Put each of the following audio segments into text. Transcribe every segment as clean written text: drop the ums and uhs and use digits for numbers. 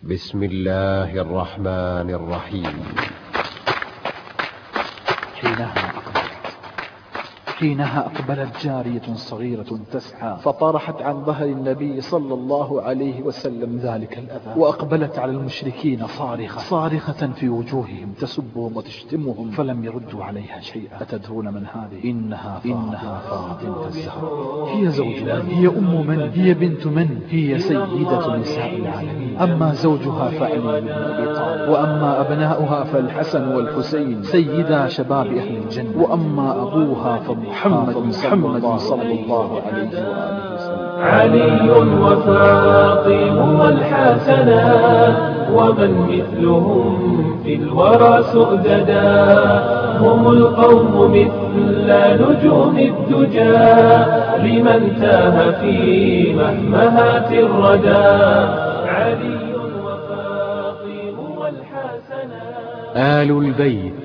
بسم الله الرحمن الرحيم. حينها أقبلت جارية صغيرة تسعى فطرحت عن ظهر النبي صلى الله عليه وسلم ذلك الأذى، وأقبلت على المشركين صارخة في وجوههم تسبهم وتشتمهم فلم يردوا عليها شيئا. أتدرون من هذه؟ إنها فاطمة الزهراء. هي زوج من؟ هي أم من؟ هي بنت من؟ هي سيدة نساء العالمين. أما زوجها فعلي بن أبي طالب، وأما أبناؤها فالحسن والحسين سيدا شباب أهل الجنة، وأما أبوها محمد صلى الله عليه وآله وسلم. علي وفاطم والحسنان ومن مثلهم في الورى سؤددا، هم القوم مثل نجوم الدجى لمن تاه في مهمهات الردى. علي وفاطم والحسنان آل البيت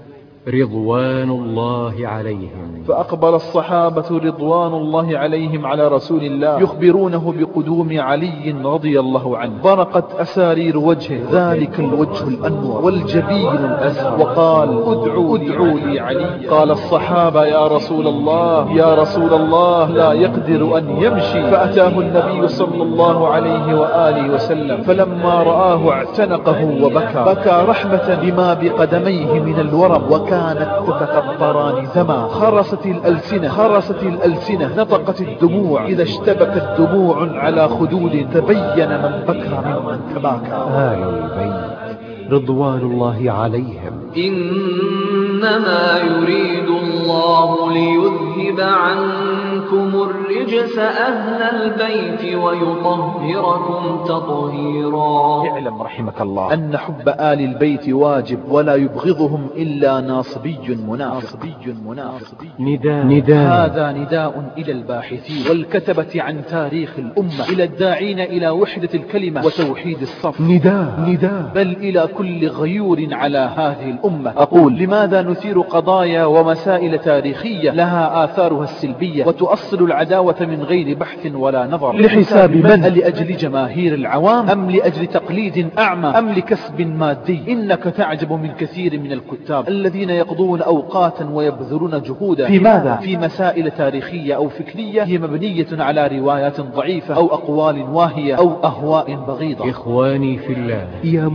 رضوان الله عليهم. فأقبل الصحابة رضوان الله عليهم على رسول الله يخبرونه بقدوم علي رضي الله عنه. برقت أسارير وجهه، ذلك الوجه الأنور والجبين الأزهر، وقال ادعوا لي علي. قال الصحابة يا رسول الله لا يقدر أن يمشي. فأتاه النبي صلى الله عليه وآله وسلم فلما رآه اعتنقه وبكى رحمة لما بقدميه من الورم، وكانت تتقطران دما. خرست الألسنة نطقت الدموع، إذا اشتبكت دموع على خدود تبين من بكى ممن تباكى. آل البيت رضوان الله عليهم. إنما يريد الله ليذهب عنكم الرجس أهل البيت ويطهركم تطهيرا. اعلم رحمك الله أن حب آل البيت واجب، ولا يبغضهم إلا ناصبي منافق. نداء. هذا نداء إلى الباحثين والكتبة عن تاريخ الأمة، إلى الداعين إلى وحدة الكلمة وتوحيد الصف. نداء بل إلى كل غيور على هذه الأمة. أقول لماذا نثير قضايا ومسائل تاريخية لها آثارها السلبية وتؤصل العداوة من غير بحث ولا نظر؟ لحساب من؟ لأجل جماهير العوام أم لأجل تقليد أعمى أم لكسب مادي؟ إنك تعجب من كثير من الكتاب الذين يقضون أوقاتا ويبذلون جهودا في ماذا؟ في مسائل تاريخية أو فكرية هي مبنية على روايات ضعيفة أو أقوال واهية أو أهواء بغيضة. إخواني في الله، يا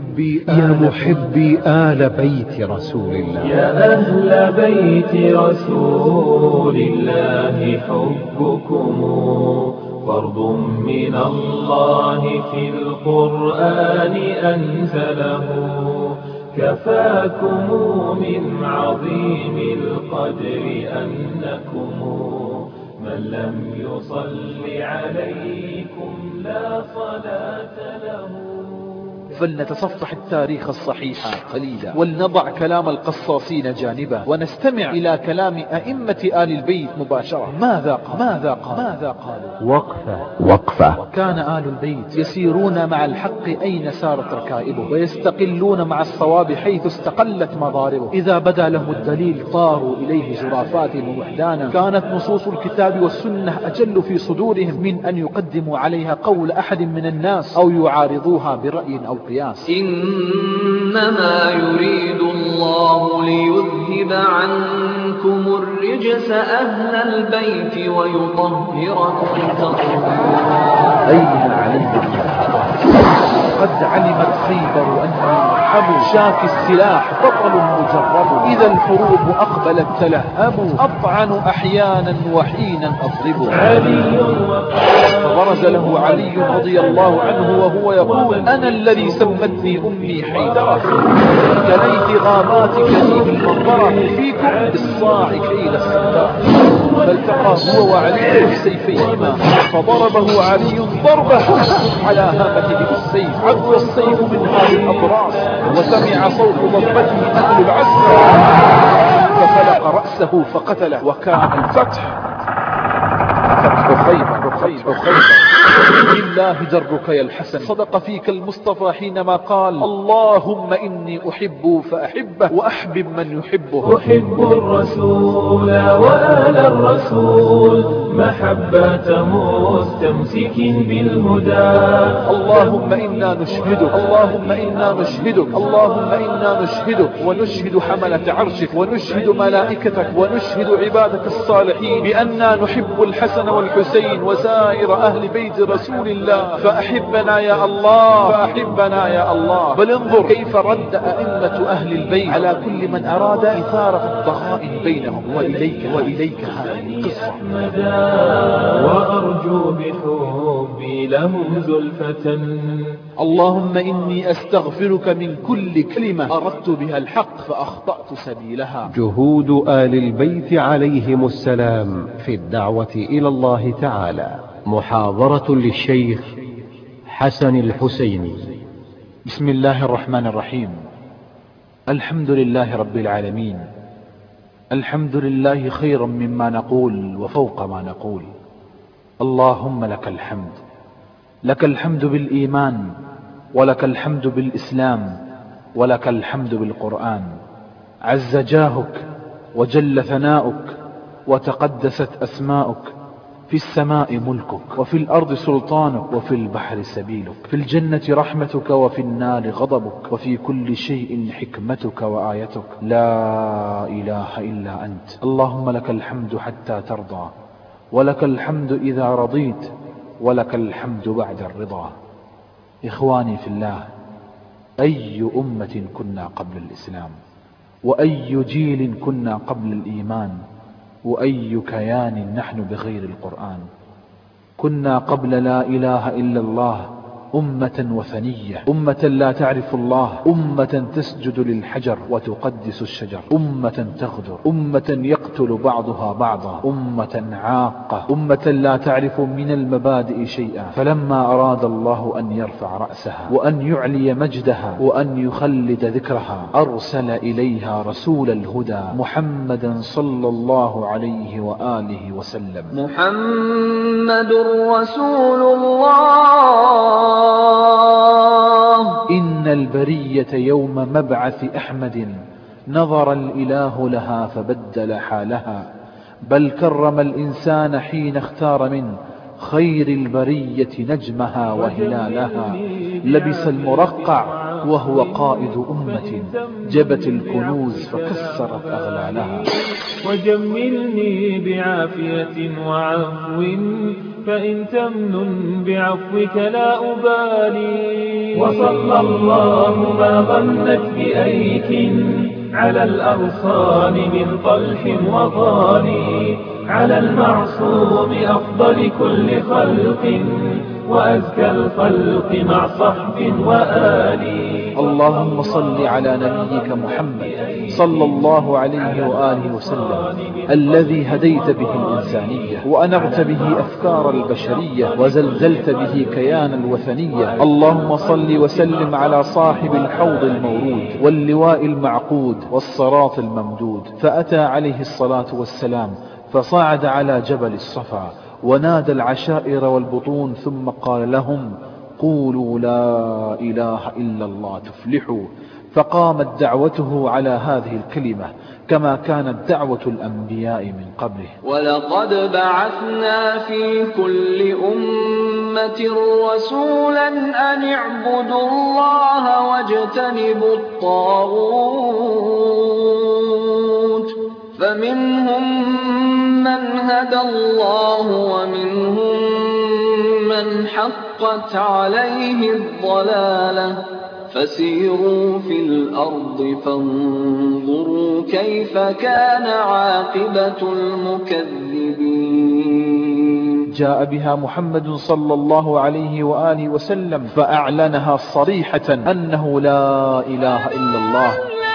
محبي آل بيت رسول الله، يا أهل بيت رسول الله حبكم فرض من الله في القرآن أنزله، كفاكم من عظيم القدر أنكم من لم يصل عليكم لا صلاة له. فلنتصفح التاريخ الصحيح قليلا، ولنضع كلام القصاصين جانبا، ونستمع إلى كلام أئمة آل البيت مباشرة. ماذا قالوا؟ وقفة. كان آل البيت يسيرون مع الحق أين سارت ركائبه، ويستقلون مع الصواب حيث استقلت مضاربه. إذا بدا لهم الدليل طاروا إليه زرافاتهم وحدانا. كانت نصوص الكتاب والسنة أجل في صدورهم من أن يقدموا عليها قول أحد من الناس أو يعارضوها برأي أو قياس. إنما يريد الله ليذهب عنكم الرجس أهل البيت ويطهركم تطهيرا. أين علي قد علمت خيبر أني مرحب، شاك السلاح بطل مجرب، إذا الحروب أقبلت تلهب، أطعن أحيانا وحينا أضرب. فبرز له علي رضي الله عنه وهو يقول أنا الذي سمتني أمي حيدرة، كليت غابات كثيب المنظرة فيكم بالصاع كيل الصدار. فالتقى هو وعلي بالسيفيهما فضربه علي ضربة على هامته بالسيف، عد السيف من هذه الأطراف وسمع صوت ضربته أهل العسكر ففلق رأسه فقتله. وكان الفتح فتح خيبر. لله درك يا الحسن. صدق فيك المصطفى حينما قال اللهم إني أحب فأحبه وأحبب من يحبه. أحب الرسول وآل الرسول محبة مستمسك بالهدى. اللهم إنا نشهدك، اللهم إنا نشهدك، اللهم إنا نشهدك ونشهد حملة عرشك ونشهد ملائكتك ونشهد عبادك الصالحين بأننا نحب الحسن والحسين وسائر أهل بيت رسول الله، فأحبنا يا الله، فأحبنا يا الله. بل انظر كيف رد أئمة أهل البيت على كل من أراد إثارة الضغائن بينهم. وإليك هذه القصة. وأرجو بحبي لهم زلفة. اللهم إني أستغفرك من كل كلمة أردت بها الحق فأخطأت سبيلها. جهود آل البيت عليهم السلام في الدعوة إلى الله تعالى. محاضرة للشيخ حسن الحسيني. بسم الله الرحمن الرحيم. الحمد لله رب العالمين. الحمد لله خيرا مما نقول وفوق ما نقول. اللهم لك الحمد، لك الحمد بالإيمان، ولك الحمد بالإسلام، ولك الحمد بالقرآن. عز جاهك وجل ثناؤك وتقدست أسماؤك. في السماء ملكك وفي الأرض سلطانك وفي البحر سبيلك. في الجنة رحمتك وفي النار غضبك وفي كل شيء حكمتك وآيتك. لا إله إلا أنت. اللهم لك الحمد حتى ترضى، ولك الحمد إذا رضيت، ولك الحمد بعد الرضا. إخواني في الله، أي أمة كنا قبل الإسلام، وأي جيل كنا قبل الإيمان، وأي كيان نحن بغير القرآن. كنا قبل لا إله إلا الله أمة وثنية، أمة لا تعرف الله، أمة تسجد للحجر وتقدس الشجر، أمة تغدر، أمة يقتل بعضها بعضا، أمة عاقة، أمة لا تعرف من المبادئ شيئا. فلما أراد الله أن يرفع رأسها وأن يعلي مجدها وأن يخلد ذكرها أرسل إليها رسول الهدى محمدا صلى الله عليه وآله وسلم. محمد رسول الله. إن البرية يوم مبعث أحمد نظر الإله لها فبدل حالها، بل كرم الإنسان حين اختار من خير البرية نجمها وهلالها. لبس المرقع وهو قائد أمة جبت الكنوز فكسرت أغلالها. وجملني بعافية وعفو، فإن تمن بعفوك لا أبالي. وصلى الله ما ظنت بأيك على الأغصان من طلح وضاني، على المعصوم أفضل كل خلق وأزكى الخلق مع صحب وآل. اللهم صل على نبيك محمد صلى الله عليه وآله وسلم الذي هديت به الإنسانية وأنرت به أفكار البشرية وزلزلت به كيان الوثنية. اللهم صل وسلم على صاحب الحوض المورود واللواء المعقود والصراط الممدود. فأتى عليه الصلاة والسلام فصعد على جبل الصفا ونادى العشائر والبطون ثم قال لهم قولوا لا إله إلا الله تفلحوا. فقامت دعوته على هذه الكلمة كما كانت دعوة الأنبياء من قبله. ولقد بعثنا في كل أمة رسولا أن اعبدوا الله واجتنبوا الطاغوت، فمنهم من هدى الله ومنهم من حقت عليه الضلالة. فسيروا في الأرض فانظروا كيف كان عاقبة المكذبين. جاء بها محمد صلى الله عليه وآله وسلم فأعلنها صريحة أنه لا إله إلا الله.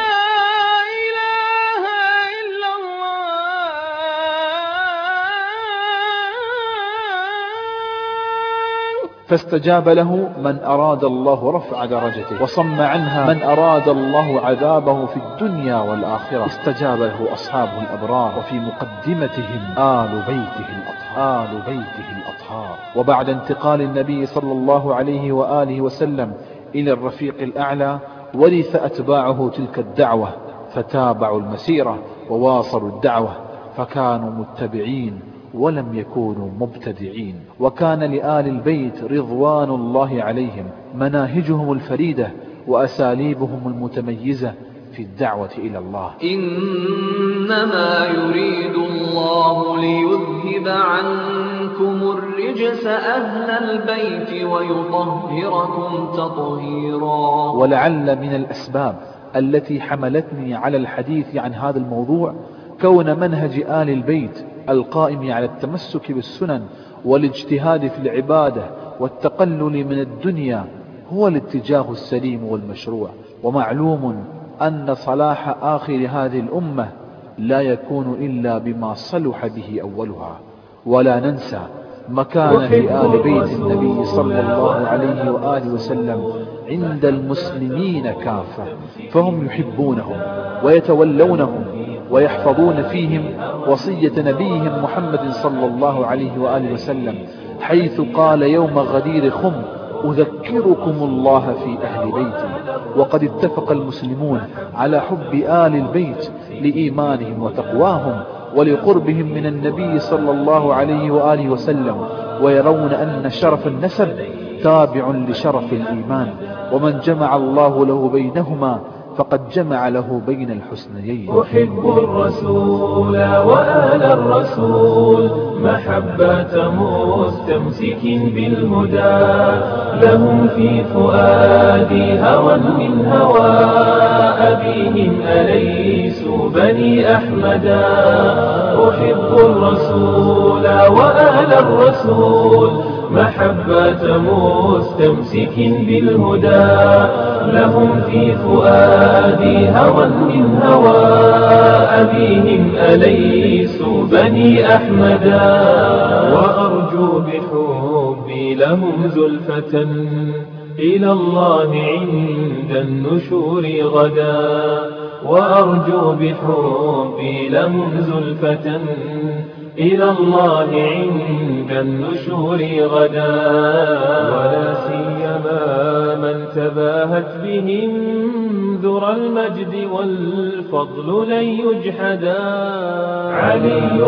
فاستجاب له من أراد الله رفع درجته وصم عنها من أراد الله عذابه في الدنيا والآخرة. استجاب له أصحابه الأبرار وفي مقدمتهم آل بيته الأطهار. آل بيته الأطهار. وبعد انتقال النبي صلى الله عليه وآله وسلم إلى الرفيق الأعلى ورث أتباعه تلك الدعوة فتابعوا المسيرة وواصلوا الدعوة، فكانوا متبعين ولم يكونوا مبتدعين. وكان لآل البيت رضوان الله عليهم مناهجهم الفريدة وأساليبهم المتميزة في الدعوة إلى الله. إنما يريد الله ليذهب عنكم الرجس أهل البيت ويطهركم تطهيرا. ولعل من الأسباب التي حملتني على الحديث عن هذا الموضوع كون منهج آل البيت القائم على التمسك بالسنن والاجتهاد في العبادة والتقلل من الدنيا هو الاتجاه السليم والمشروع. ومعلوم أن صلاح آخر هذه الأمة لا يكون إلا بما صلح به أولها. ولا ننسى مكانة آل بيت النبي صلى الله عليه وآله وسلم عند المسلمين كافة، فهم يحبونهم ويتولونهم ويحفظون فيهم وصية نبيهم محمد صلى الله عليه وآله وسلم، حيث قال يوم غدير خم: أذكركم الله في أهل بيتي. وقد اتفق المسلمون على حب آل البيت لإيمانهم وتقواهم ولقربهم من النبي صلى الله عليه وآله وسلم، ويرون أن شرف النسب تابع لشرف الإيمان، ومن جمع الله له بينهما فقد جمع له بين الحسنيين. أحب الرسول وآل الرسول محبة مستمسك بالهدى، لهم في فؤادي هوى من هوى أبيهم أليسوا بني أحمدا. أحب الرسول وآل الرسول محبة مستمسك بالهدى، لهم في فؤادي هوى من هوى أبيهم أليسوا بني أحمدا. وأرجو بحبي لهم زلفة إلى الله عند النشور غدا، وأرجو بحبي لهم زلفة إلى الله عند النشور غدا. ولا سيما من تباهت بهم ذرى المجد والفضل لن يجحدا. علي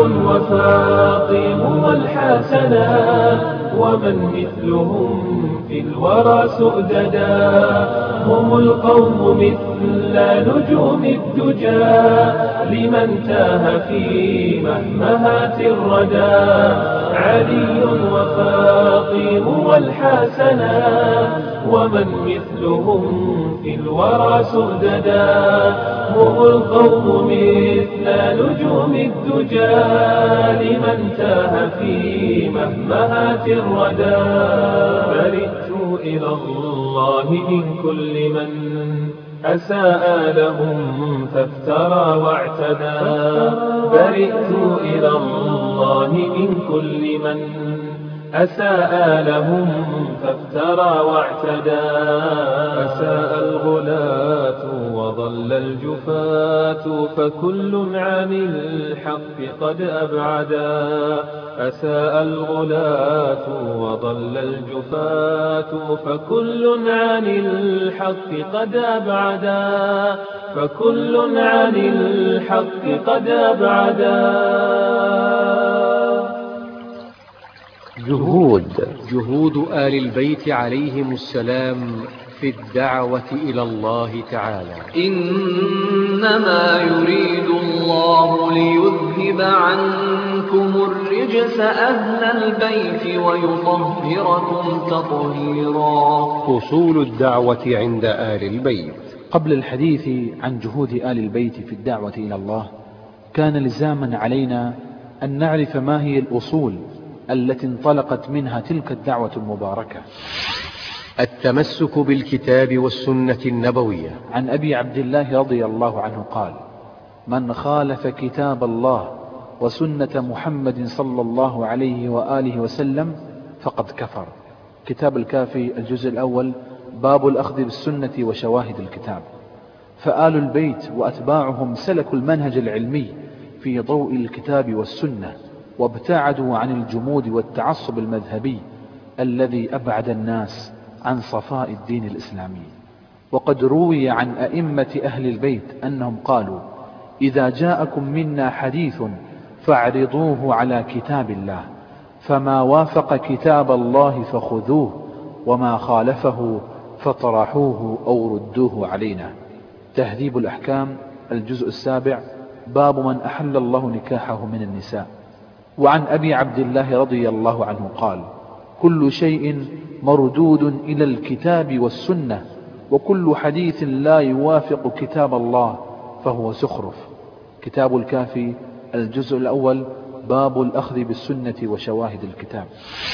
وفاطم والحسنان ومن مثلهم في الورى سؤددا، هم القوم مثل نجوم الدجى لمن تاه في مهمهات الردى. علي وفاطم والحسنان ومن مثلهم في الورى سؤددا، هم القوم مثل نجوم الدجى لمن تاه في مهمهات الردى. برئت إلى الله من كل من أساء لهم فافترى واعتدى. برئت إلى الله من كل من أساء لهم فافترى واعتدى. أساء الغلاة وضل الجفاة فكل عن الحق قد أبعدا. أساء الغلاة وضل الجفاة فكل عن الحق قد أبعدا. فكل عن الحق قد أبعدا. جهود آل البيت عليهم السلام في الدعوة إلى الله تعالى. إنما يريد الله ليذهب عنكم الرجس أهل البيت ويطهركم تطهيرا. أصول الدعوة عند آل البيت. قبل الحديث عن جهود آل البيت في الدعوة إلى الله كان لزاما علينا أن نعرف ما هي الأصول التي انطلقت منها تلك الدعوة المباركة. التمسك بالكتاب والسنة النبوية. عن أبي عبد الله رضي الله عنه قال: من خالف كتاب الله وسنة محمد صلى الله عليه وآله وسلم فقد كفر. كتاب الكافي الجزء الأول، باب الأخذ بالسنة وشواهد الكتاب. فآل البيت وأتباعهم سلكوا المنهج العلمي في ضوء الكتاب والسنة، وابتعدوا عن الجمود والتعصب المذهبي الذي أبعد الناس عن صفاء الدين الإسلامي. وقد روي عن أئمة أهل البيت أنهم قالوا: إذا جاءكم منا حديث فاعرضوه على كتاب الله، فما وافق كتاب الله فخذوه، وما خالفه فطرحوه أو ردوه علينا. تهذيب الأحكام الجزء 7 باب من أحل الله نكاحه من النساء. وعن أبي عبد الله رضي الله عنه قال: كل شيء مردود إلى الكتاب والسنة، وكل حديث لا يوافق كتاب الله فهو زخرف. كتاب الكافي الجزء الأول باب الأخذ بالسنة وشواهد الكتاب.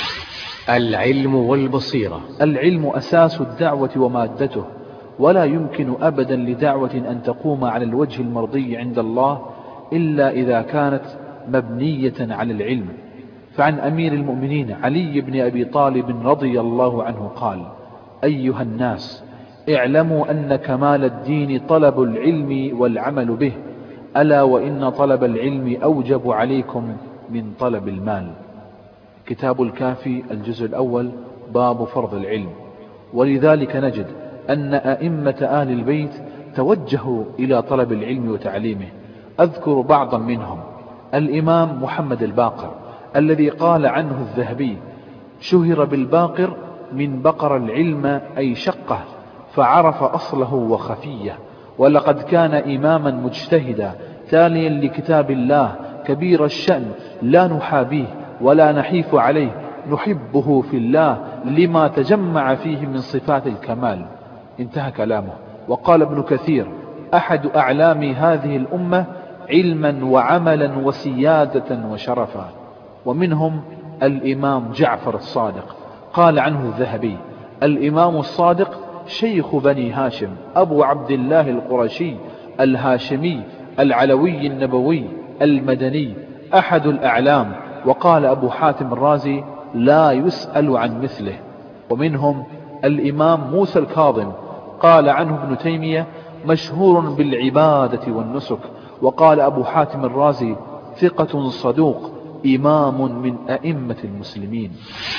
العلم والبصيرة. العلم أساس الدعوة ومادته، ولا يمكن أبدا لدعوة أن تقوم على الوجه المرضي عند الله إلا إذا كانت مبنية على العلم. فعن أمير المؤمنين علي بن أبي طالب رضي الله عنه قال: أيها الناس، اعلموا أن كمال الدين طلب العلم والعمل به، ألا وإن طلب العلم أوجب عليكم من طلب المال. كتاب الكافي الجزء الأول باب فرض العلم. ولذلك نجد أن أئمة آل البيت توجهوا إلى طلب العلم وتعليمه. أذكر بعضا منهم: الإمام محمد الباقر الذي قال عنه الذهبي: شهر بالباقر من بقر العلم أي شقه، فعرف أصله وخفيه، ولقد كان إماما مجتهدا تاليا لكتاب الله كبير الشأن، لا نحابيه ولا نحيف عليه، نحبه في الله لما تجمع فيه من صفات الكمال. انتهى كلامه. وقال ابن كثير: أحد أعلام هذه الأمة علما وعملا وسيادة وشرفا. ومنهم الإمام جعفر الصادق، قال عنه الذهبي: الإمام الصادق شيخ بني هاشم، أبو عبد الله القرشي الهاشمي العلوي النبوي المدني، أحد الأعلام. وقال أبو حاتم الرازي: لا يسأل عن مثله. ومنهم الإمام موسى الكاظم، قال عنه ابن تيمية: مشهور بالعبادة والنسك. وقال أبو حاتم الرازي: ثقة صدوق، إمام من أئمة المسلمين.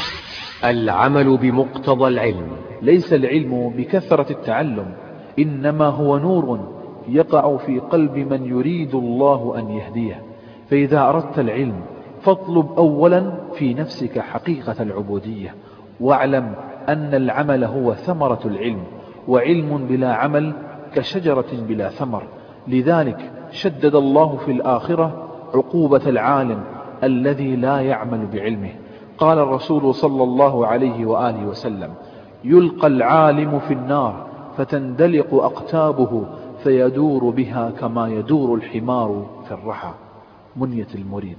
العمل بمقتضى العلم. ليس العلم بكثرة التعلم، إنما هو نور يقع في قلب من يريد الله أن يهديه. فإذا أردت العلم فاطلب أولا في نفسك حقيقة العبودية، واعلم أن العمل هو ثمرة العلم، وعلم بلا عمل كشجرة بلا ثمر. لذلك شدد الله في الآخرة عقوبة العالم الذي لا يعمل بعلمه. قال الرسول صلى الله عليه وآله وسلم: يلقى العالم في النار فتندلق أقتابه فيدور بها كما يدور الحمار في الرحى. منية المريد.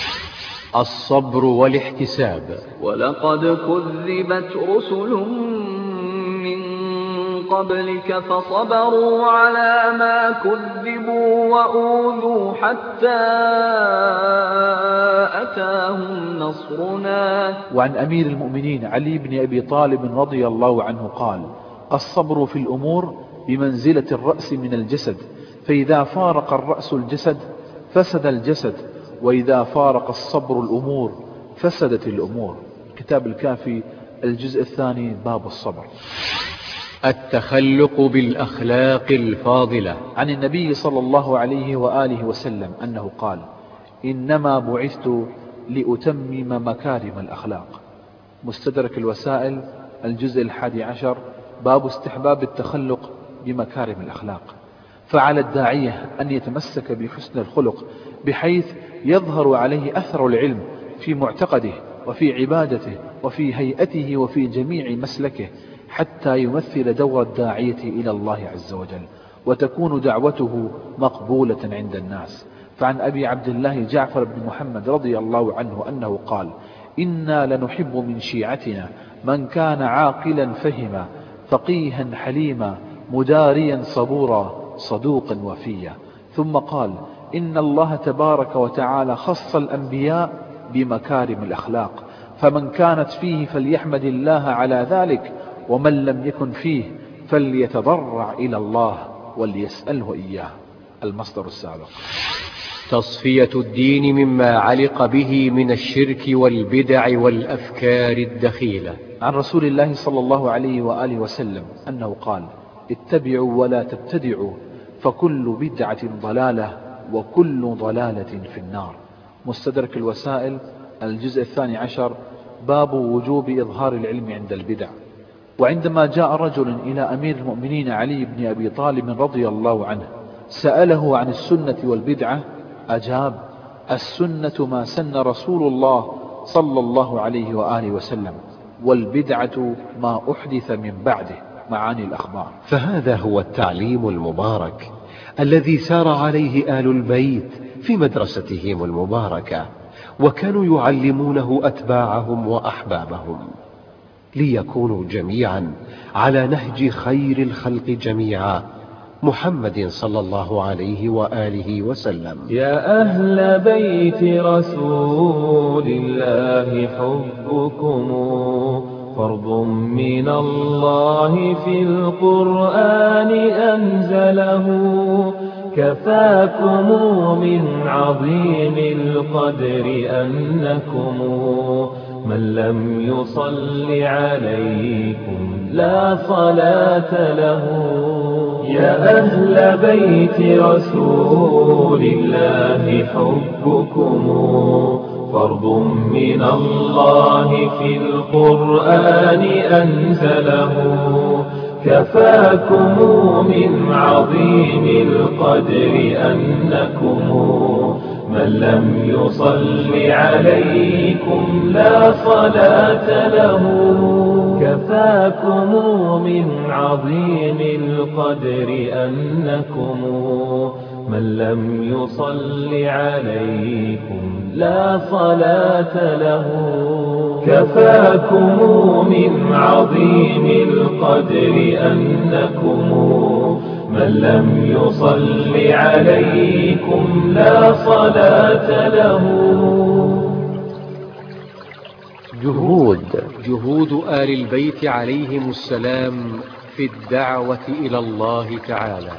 الصبر والاحتساب. ولقد كذبت رسل من قبلك فصبروا على ما كذبوا وأوذوا حتى أتاهم نصرنا. وعن أمير المؤمنين علي بن أبي طالب رضي الله عنه قال: الصبر في الأمور بمنزلة الرأس من الجسد، فإذا فارق الرأس الجسد فسد الجسد، وإذا فارق الصبر الأمور فسدت الأمور. كتاب الكافي الجزء الثاني باب الصبر. التخلق بالأخلاق الفاضلة. عن النبي صلى الله عليه وآله وسلم أنه قال: إنما بعثت لأتمم مكارم الأخلاق. مستدرك الوسائل الجزء 11 باب استحباب التخلق بمكارم الأخلاق. فعلى الداعية أن يتمسك بحسن الخلق بحيث يظهر عليه أثر العلم في معتقده وفي عبادته وفي هيئته وفي جميع مسلكه، حتى يمثل دور الداعية إلى الله عز وجل، وتكون دعوته مقبولة عند الناس. فعن أبي عبد الله جعفر بن محمد رضي الله عنه أنه قال: إنا لنحب من شيعتنا من كان عاقلا فهما، فقيها حليما، مداريا صبورا، صدوقا وفيا. ثم قال: إن الله تبارك وتعالى خص الأنبياء بمكارم الأخلاق، فمن كانت فيه فليحمد الله على ذلك، ومن لم يكن فيه فليتضرع إلى الله وليسأله إياه. المصدر السابق. تصفية الدين مما علق به من الشرك والبدع والأفكار الدخيلة. عن رسول الله صلى الله عليه وآله وسلم أنه قال: اتبعوا ولا تبتدعوا فكل بدعة ضلالة وكل ضلالة في النار. مستدرك الوسائل الجزء 12 باب وجوب إظهار العلم عند البدع. وعندما جاء رجل إلى أمير المؤمنين علي بن أبي طالب رضي الله عنه سأله عن السنة والبدعة، أجاب: السنة ما سن رسول الله صلى الله عليه وآله وسلم، والبدعة ما أحدث من بعده. معاني الأخبار. فهذا هو التعليم المبارك الذي سار عليه آل البيت في مدرستهم المباركة، وكانوا يعلمونه أتباعهم وأحبابهم ليكونوا جميعا على نهج خير الخلق جميعا، محمد صلى الله عليه وآله وسلم. يا أهل بيت رسول الله حبكم فرض من الله في القرآن أنزله، كفاكم من عظيم القدر أنكم من لم يصل عليكم لا صلاة له. يا أهل بيت رسول الله حبكم فرض من الله في القرآن أنزله، كفاكم من عظيم القدر أنكم من لم يصل عليكم لا صلاة له. كفاكم من عظيم القدر أنكم من لم يصل عليكم لا صلاة له. كفاكم من عظيم القدر أنكم من لم يصل عليكم لا صلاة له. جهود آل البيت عليهم السلام في الدعوة إلى الله تعالى.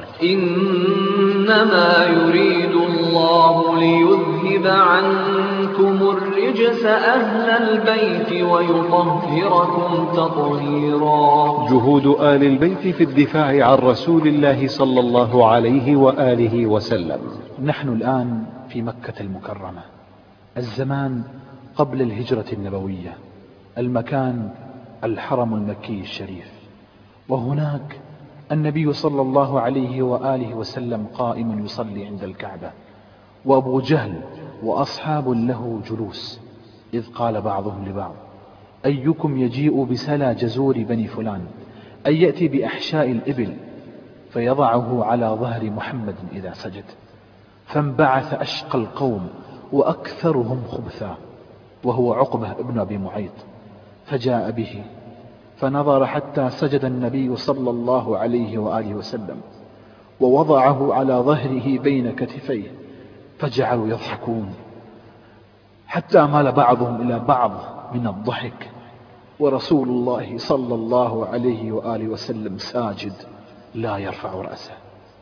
إنما يريد الله ليذهب عنكم الرجس أهل البيت ويطهركم تطهيرا. جهود آل البيت في الدفاع عن رسول الله صلى الله عليه وآله وسلم. نحن الآن في مكة المكرمة، الزمان قبل الهجرة النبوية، المكان الحرم المكي الشريف، وهناك النبي صلى الله عليه وآله وسلم قائم يصلي عند الكعبة، وأبو جهل وأصحاب له جلوس، إذ قال بعضهم لبعض: أيكم يجيء بسلا جزور بني فلان، أن يأتي بأحشاء الإبل فيضعه على ظهر محمد إذا سجد. فانبعث أشقى القوم وأكثرهم خبثا، وهو عقبة ابن أبي معيط، فجاء به فنظر حتى سجد النبي صلى الله عليه وآله وسلم، ووضعه على ظهره بين كتفيه، فجعلوا يضحكون حتى مال بعضهم إلى بعض من الضحك، ورسول الله صلى الله عليه وآله وسلم ساجد لا يرفع رأسه.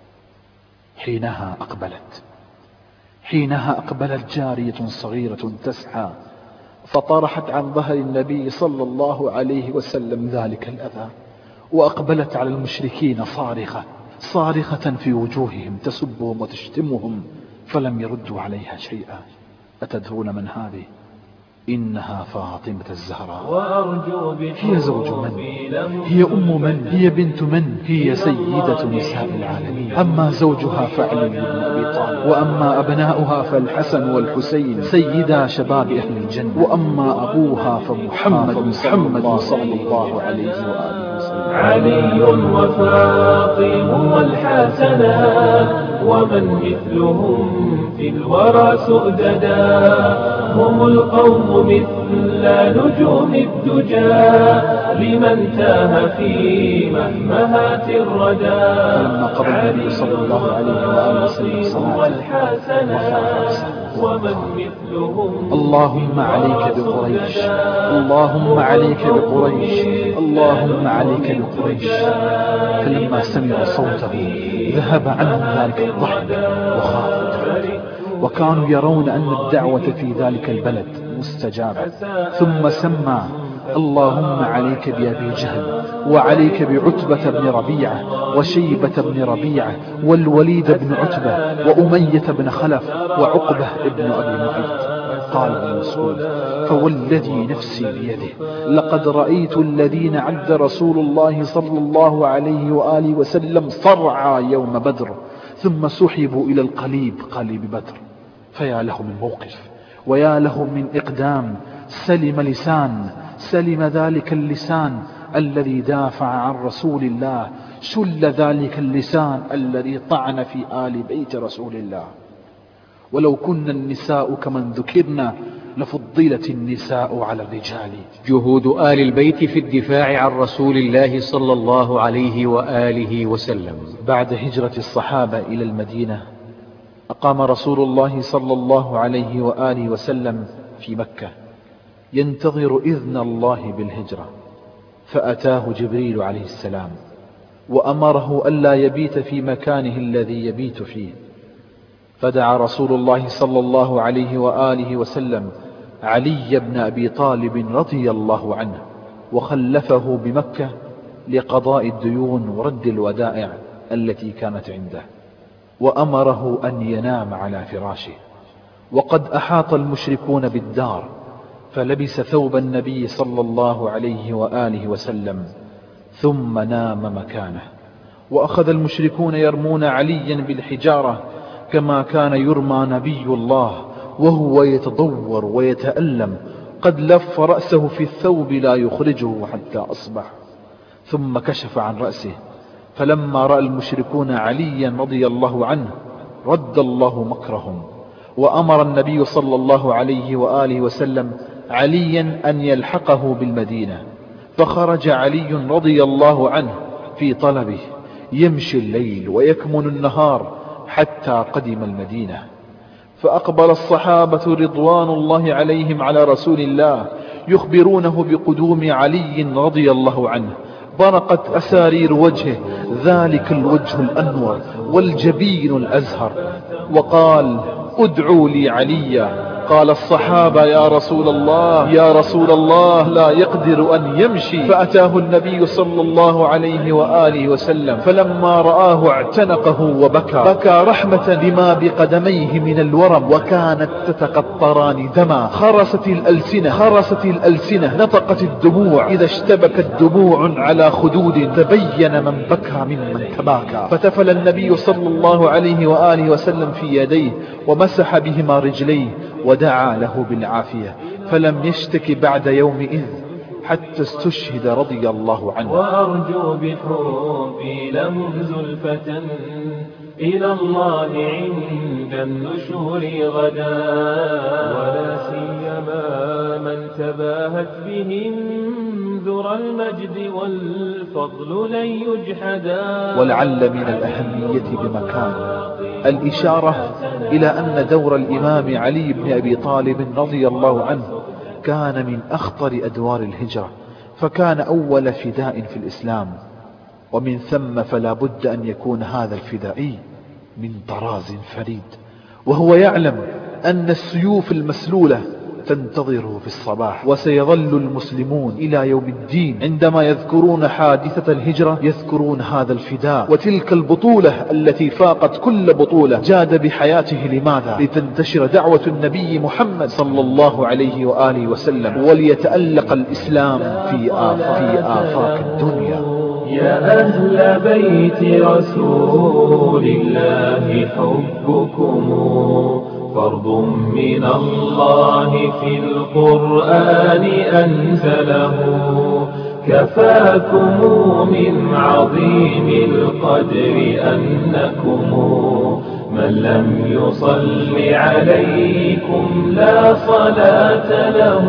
حينها أقبلت جارية صغيرة تسعى، فطرحت عن ظهر النبي صلى الله عليه وسلم ذلك الأذى، وأقبلت على المشركين صارخة في وجوههم تسبهم وتشتمهم، فلم يردوا عليها شيئا. أتدرون من هذه؟ إنها فاطمة الزهراء. هي زوج من؟ هي أم من؟ هي بنت من؟ هي سيدة نساء العالمين. أما زوجها فعلي بن أبي طالب، وأما أبناؤها فالحسن والحسين سيدا شباب أهل الجنة، وأما أبوها فمحمد صلى الله عليه وآله وسلم. علي وفاطمة والحسنان ومن مثلهم في الورى سؤددا، هم القوم مثل نجوم الدجى لمن تاه في مهمهات الردى. فلما قضى النبي صلى الله عليه وآله وسلم صلاته ومن مثلهم اللهم عليك بقريش، اللهم عليك بقريش، اللهم عليك بقريش. فلما سمعوا صوته ذهب عنهم ذلك الضحك وخافوا، وكانوا يرون أن الدعوة في ذلك البلد مستجابة. ثم سمى اللهم عليك بأبي جهل، وعليك بعتبة بن ربيعة، وشيبة بن ربيعة، والوليد بن عتبة، وأمية بن خلف، وعقبة بن أبي معيط. قال ابن مسعود: فوالذي نفسي بيده لقد رأيت الذين عد رسول الله صلى الله عليه وآله وسلم صرعى يوم بدر، ثم سحبوا إلى القليب، قليب بدر. فيا له من موقف، ويا له من إقدام. سلم ذلك اللسان الذي دافع عن رسول الله، شل ذلك اللسان الذي طعن في آل بيت رسول الله. ولو كنا النساء كمن ذكرنا لفضلت النساء على الرجال. جهود آل البيت في الدفاع عن رسول الله صلى الله عليه وآله وسلم. بعد هجرة الصحابة إلى المدينة، أقام رسول الله صلى الله عليه وآله وسلم في مكة ينتظر إذن الله بالهجرة، فأتاه جبريل عليه السلام وأمره ألا يبيت في مكانه الذي يبيت فيه. فدعا رسول الله صلى الله عليه وآله وسلم علي بن أبي طالب رضي الله عنه، وخلفه بمكة لقضاء الديون ورد الودائع التي كانت عنده، وأمره أن ينام على فراشه. وقد أحاط المشركون بالدار، فلبس ثوب النبي صلى الله عليه وآله وسلم ثم نام مكانه. وأخذ المشركون يرمون عليا بالحجارة كما كان يرمى نبي الله، وهو يتضور ويتألم، قد لف رأسه في الثوب لا يخرجه حتى أصبح، ثم كشف عن رأسه. فلما رأى المشركون عليا رضي الله عنه رد الله مكرهم، وأمر النبي صلى الله عليه وآله وسلم عليا أن يلحقه بالمدينة. فخرج علي رضي الله عنه في طلبه، يمشي الليل ويكمن النهار حتى قدم المدينة. فأقبل الصحابة رضوان الله عليهم على رسول الله يخبرونه بقدوم علي رضي الله عنه. برقت أسارير وجهه ذلك الوجه الأنور والجبين الأزهر، وقال: ادعوا لي عليا. قال الصحابة: يا رسول الله لا يقدر أن يمشي. فأتاه النبي صلى الله عليه وآله وسلم، فلما رآه اعتنقه وبكى رحمة لما بقدميه من الورم، وكانت تتقطران دما. خرست الألسنة نطقت الدموع، إذا اشتبكت دموع على خدود تبين من بكى ممن تباكى. فتفل النبي صلى الله عليه وآله وسلم في يديه ومسح بهما رجليه ودعا له بالعافية، فلم يشتك بعد يومئذ حتى استشهد رضي الله عنه. وأرجو بحبي لهم زلفة إلى الله عند النشور غدا، ولا سيما من تباهت بهم ذرى المجد والفضل لن يجحدا. ولعل من الأهمية بمكان الإشارة إلى أن دور الإمام علي بن أبي طالب رضي الله عنه كان من أخطر أدوار الهجرة، فكان أول فداء في الإسلام، ومن ثم فلا بد أن يكون هذا الفدائي من طراز فريد. وهو يعلم أن السيوف المسلولة تنتظره في الصباح، وسيظل المسلمون إلى يوم الدين عندما يذكرون حادثة الهجرة يذكرون هذا الفداء وتلك البطولة التي فاقت كل بطولة جاد بحياته. لماذا؟ لتنتشر دعوة النبي محمد صلى الله عليه وآله وسلم، وليتألق الإسلام في آفاق الدنيا. يا أهل بيت رسول الله حبكم فرض من الله في القرآن أنزله، كفاكم من عظيم القدر أنكم من لم يصل عليكم لا صلاة له.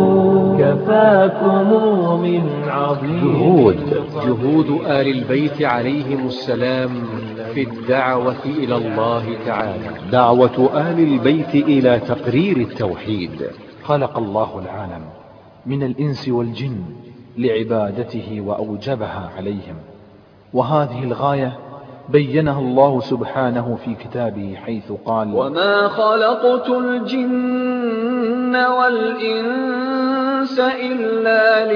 كفاكم من عظيم جهود آل البيت عليهم السلام في الدعوة إلى الله تعالى. دعوة آل البيت إلى تقرير التوحيد. خلق الله العالم من الإنس والجن لعبادته وأوجبها عليهم. وهذه الغاية بينها الله سبحانه في كتابه حيث قال: وما خلقت الجن والإنس إلا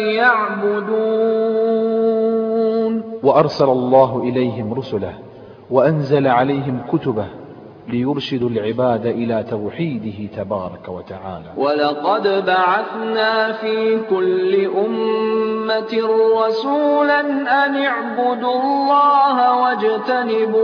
ليعبدون. وأرسل الله إليهم رسله وأنزل عليهم كتبه ليرشدوا العباد إلى توحيده تبارك وتعالى. ولقد بعثنا في كل أمة رسولا أن اعبدوا الله واجتنبوا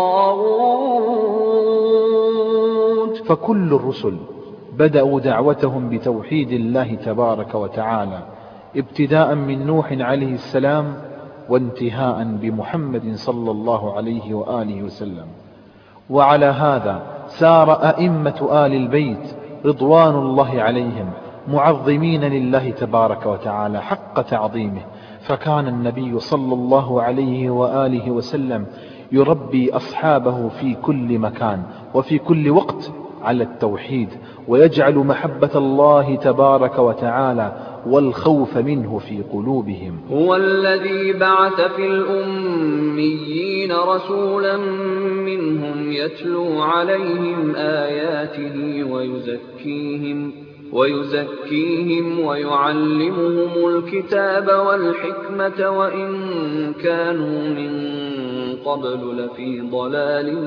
الطاغوت. فكل الرسل بدأوا دعوتهم بتوحيد الله تبارك وتعالى، ابتداء من نوح عليه السلام وانتهاء بمحمد صلى الله عليه وآله وسلم. وعلى هذا سار أئمة آل البيت رضوان الله عليهم معظمين لله تبارك وتعالى حق تعظيمه. فكان النبي صلى الله عليه وآله وسلم يربي أصحابه في كل مكان وفي كل وقت على التوحيد، ويجعل محبة الله تبارك وتعالى والخوف منه في قلوبهم. هو الذي بعث في الأميين رسولا منهم يتلو عليهم آياته ويزكيهم ويعلمهم الكتاب والحكمة وإن كانوا من قبل لفي ضلال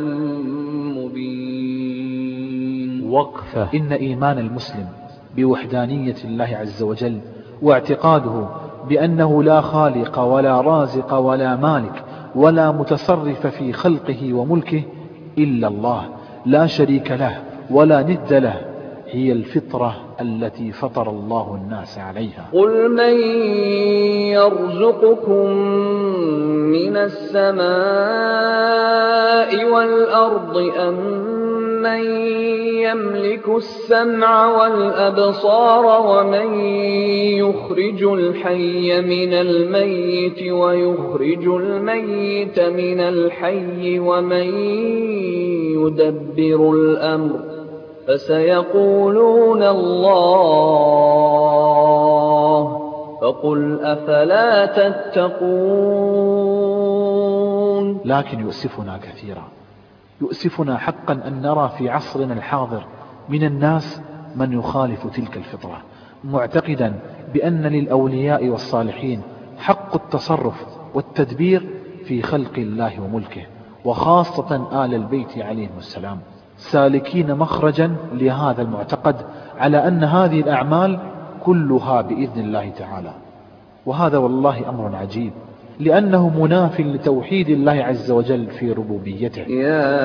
مبين. وقفة. إن إيمان المسلم بوحدانية الله عز وجل واعتقاده بأنه لا خالق ولا رازق ولا مالك ولا متصرف في خلقه وملكه إلا الله لا شريك له ولا ند له، هي الفطرة التي فطر الله الناس عليها. قل من يرزقكم من السماء والأرض أم من يملك السمع والأبصار ومن يخرج الحي من الميت ويخرج الميت من الحي ومن يدبر الأمر فسيقولون الله فقل أفلا تتقون. لكن يؤسفنا كثيرا، يؤسفنا حقا أن نرى في عصرنا الحاضر من الناس من يخالف تلك الفطرة، معتقدا بأن للأولياء والصالحين حق التصرف والتدبير في خلق الله وملكه، وخاصة آل البيت عليهم السلام، سالكين مخرجا لهذا المعتقد على أن هذه الأعمال كلها بإذن الله تعالى. وهذا والله أمر عجيب، لأنه مناف لتوحيد الله عز وجل في ربوبيته. يا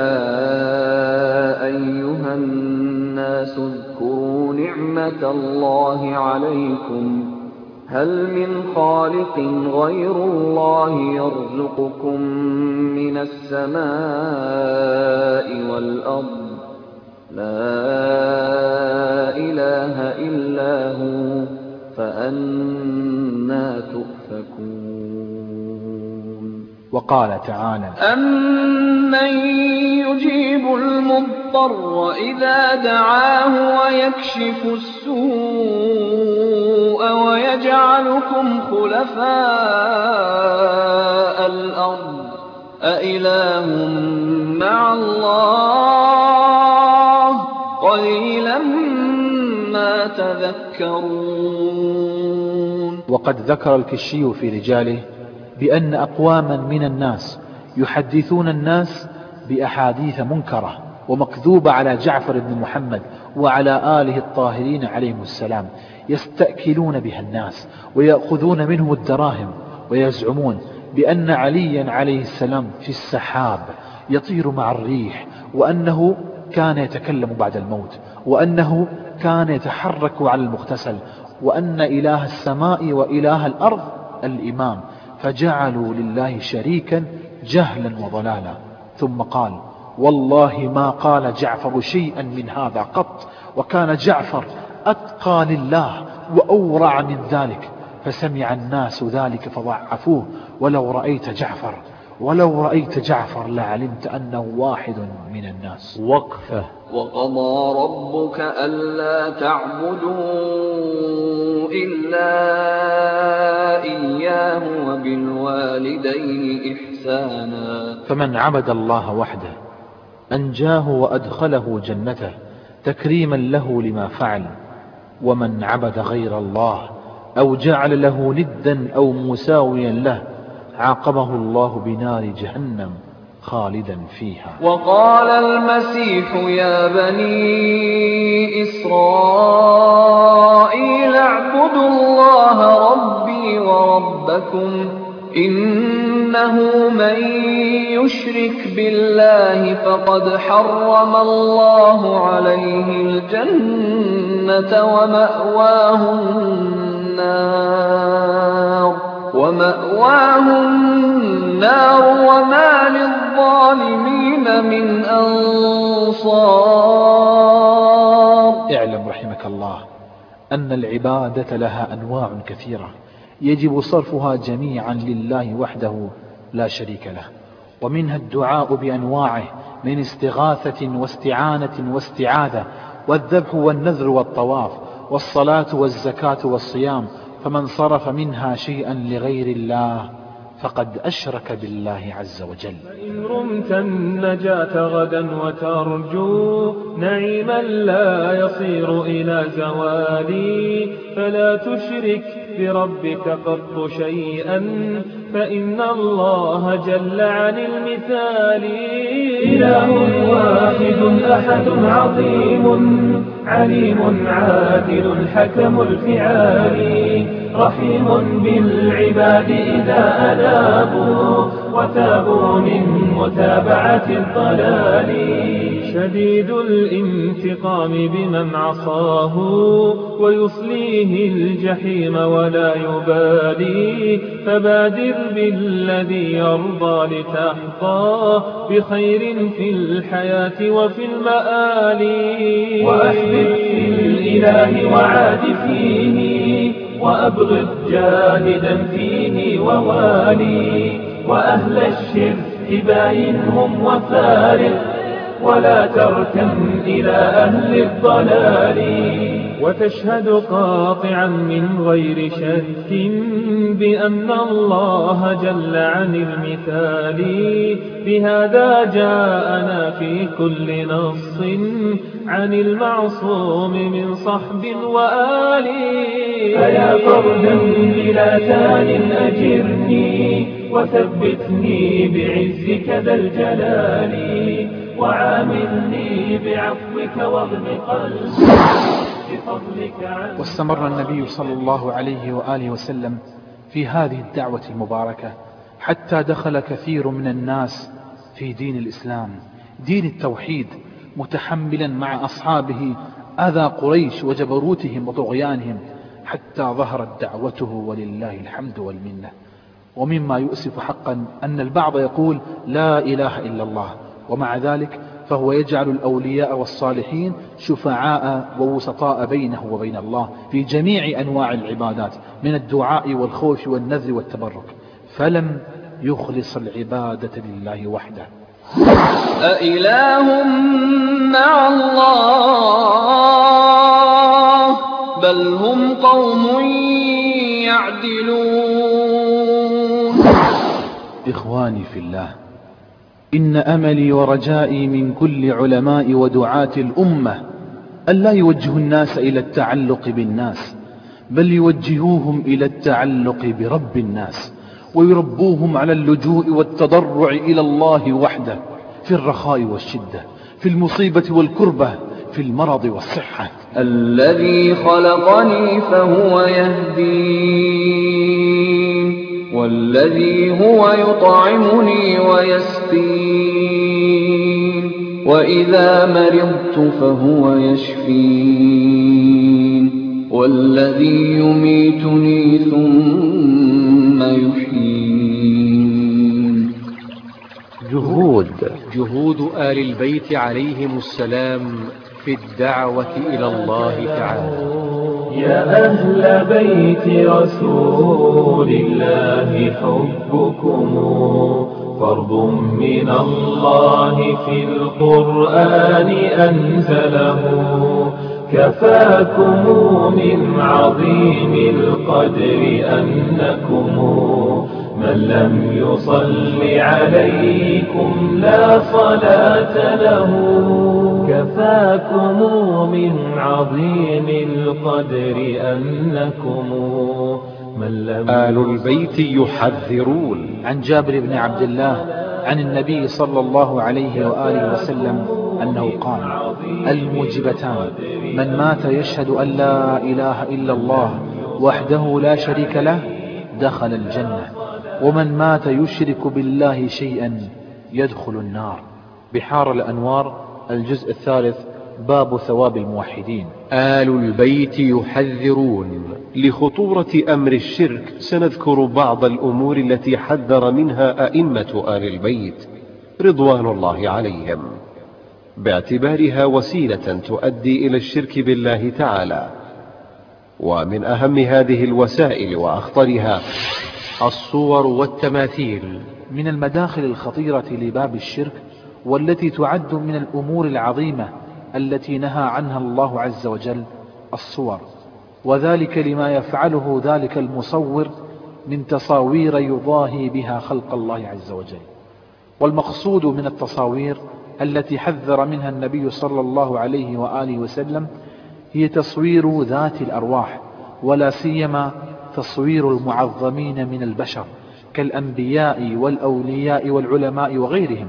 أيها الناس اذكروا نعمة الله عليكم هل من خالق غير الله يرزقكم من السماء والأرض لا إله إلا هو فأنى تؤفكون. وقال تعالى: أمن يجيب المضطر إذا دعاه ويكشف السوء ويجعلكم خلفاء الأرض أإله مع الله قليلا ما تذكرون. وقد ذكر الكشي في رجاله بأن أقواما من الناس يحدثون الناس بأحاديث منكرة ومكذوبة على جعفر بن محمد وعلى آله الطاهرين عليهم السلام، يستأكلون بها الناس ويأخذون منهم الدراهم، ويزعمون بأن عليا عليه السلام في السحاب يطير مع الريح، وأنه كان يتكلم بعد الموت، وأنه كان يتحرك على المغتسل، وأن إله السماء وإله الأرض الإمام، فجعلوا لله شريكا جهلا وضلالا. ثم قال: والله ما قال جعفر شيئا من هذا قط، وكان جعفر أتقى لله وأورع من ذلك، فسمع الناس ذلك فضعفوه. ولو رأيت جعفر لعلمت أنه واحد من الناس. وقفة. وقضى ربك ألا تعبدوا إلا إياه وبالوالدين إحسانا. فمن عبد الله وحده أنجاه وأدخله جنته تكريما له لما فعل، ومن عبد غير الله أو جعل له ندا أو مساويا له عاقبه الله بنار جهنم خالدا فيها. وقال المسيح يا بني إسرائيل اعبدوا الله ربي وربكم إنه من يشرك بالله فقد حرم الله عليه الجنة ومأواه النار وما للظالمين من أنصار. اعلم رحمك الله أن العبادة لها أنواع كثيرة يجب صرفها جميعا لله وحده لا شريك له، ومنها الدعاء بأنواعه من استغاثة واستعانة واستعاذة، والذبح والنذر والطواف والصلاة والزكاة والصيام، فمن صرف منها شيئا لغير الله فقد أشرك بالله عز وجل. فإن رمت النجاة غدا وترجو نعيما لا يصير إلى زوالي، فلا تشرك بربك قط شيئا فإن الله جل عن المثال. إله واحد أحد عظيم عليم عادل حكم الفعال، رحيم بالعباد إذا أنابوا وتابوا من متابعة الضلال، شديد الانتقام بمن عصاه ويصليه الجحيم ولا يبالي، فبادر بالذي يرضى لتحظى بخير في الحياة وفي المآل، وأحبب في الإله وعاد فيه وأبغض جاهدا فيه ووالي، وأهل الشرك باينهم وفارق ولا تركن إلى أهل الضلال، وتشهد قاطعا من غير شك بأن الله جل عن المثال، بهذا جاءنا في كل نص عن المعصوم من صحب وآل. فيا فردا بلا تال أجرني وثبتني بعزك ذا الجلال، وعاملني بعفوك واغن قلبي بفضلك عنك. واستمر النبي صلى الله عليه وآله وسلم في هذه الدعوة المباركة حتى دخل كثير من الناس في دين الإسلام، دين التوحيد، متحملا مع أصحابه أذى قريش وجبروتهم وطغيانهم حتى ظهرت دعوته ولله الحمد والمنة. ومما يؤسف حقا أن البعض يقول لا إله إلا الله، ومع ذلك فهو يجعل الأولياء والصالحين شفعاء ووسطاء بينه وبين الله في جميع أنواع العبادات من الدعاء والخوف والنذر والتبرك، فلم يخلص العبادة لله وحده. أإله مع الله بل هم قوم يعدلون. إخواني في الله، إن أملي ورجائي من كل علماء ودعاة الأمة أن لا يوجهوا الناس إلى التعلق بالناس، بل يوجهوهم إلى التعلق برب الناس، ويربوهم على اللجوء والتضرع إلى الله وحده في الرخاء والشدة، في المصيبة والكربة، في المرض والصحة. الذي خلقني فهو يهدين، والذي هو يطعمني ويسقين، وإذا مرضت فهو يشفين، والذي يميتني ثم يحيين. جهود آل البيت عليهم السلام في الدعوة إلى الله تعالى. يا أهل بيت رسول الله حبكم فرض من الله في القرآن أنزله، كفاكم من عظيم القدر أنكم من لم يصل عليكم لا صلاة له. كفاكم من عظيم القدر أنكم من لم آل البيت يحذرون. عن جابر بن عبد الله عن النبي صلى الله عليه وآله وسلم أنه قال: الموجبتان من مات يشهد أن لا إله إلا الله وحده لا شريك له دخل الجنة، ومن مات يشرك بالله شيئا يدخل النار. بحار الأنوار الجزء الثالث، باب ثواب الموحدين. آل البيت يحذرون. لخطورة أمر الشرك سنذكر بعض الأمور التي حذر منها أئمة آل البيت رضوان الله عليهم، باعتبارها وسيلة تؤدي إلى الشرك بالله تعالى. ومن أهم هذه الوسائل وأخطرها الصور والتماثيل. من المداخل الخطيرة لباب الشرك، والتي تعد من الأمور العظيمة التي نهى عنها الله عز وجل، الصور، وذلك لما يفعله ذلك المصور من تصاوير يضاهي بها خلق الله عز وجل. والمقصود من التصاوير التي حذر منها النبي صلى الله عليه وآله وسلم هي تصوير ذات الأرواح، ولا سيما تصوير المعظمين من البشر كالأنبياء والأولياء والعلماء وغيرهم.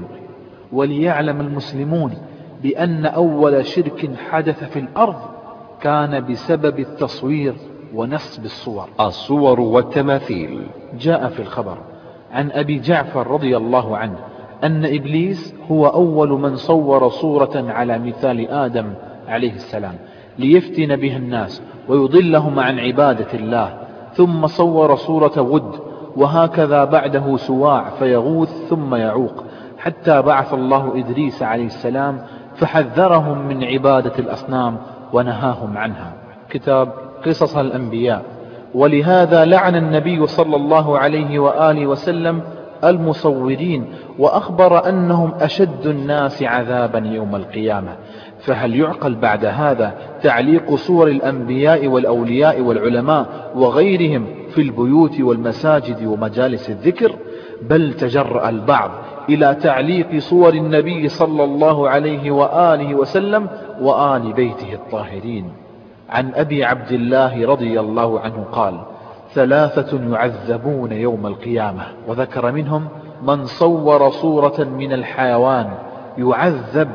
وليعلم المسلمون بأن أول شرك حدث في الأرض كان بسبب التصوير ونسب الصور. الصور والتماثيل. جاء في الخبر عن أبي جعفر رضي الله عنه أن إبليس هو أول من صور صورة على مثال آدم عليه السلام ليفتن بها الناس ويضلهم عن عبادة الله، ثم صور صورة ود، وهكذا بعده سواع فيغوث ثم يعوق، حتى بعث الله إدريس عليه السلام فحذرهم من عبادة الأصنام ونهاهم عنها. كتاب قصص الأنبياء. ولهذا لعن النبي صلى الله عليه وآله وسلم المصورين، وأخبر أنهم أشد الناس عذابا يوم القيامة. فهل يعقل بعد هذا تعليق صور الأنبياء والأولياء والعلماء وغيرهم في البيوت والمساجد ومجالس الذكر؟ بل تجرأ البعض إلى تعليق صور النبي صلى الله عليه وآله وسلم وآل بيته الطاهرين. عن أبي عبد الله رضي الله عنه قال: ثلاثة يعذبون يوم القيامة، وذكر منهم من صور صورة من الحيوان يعذب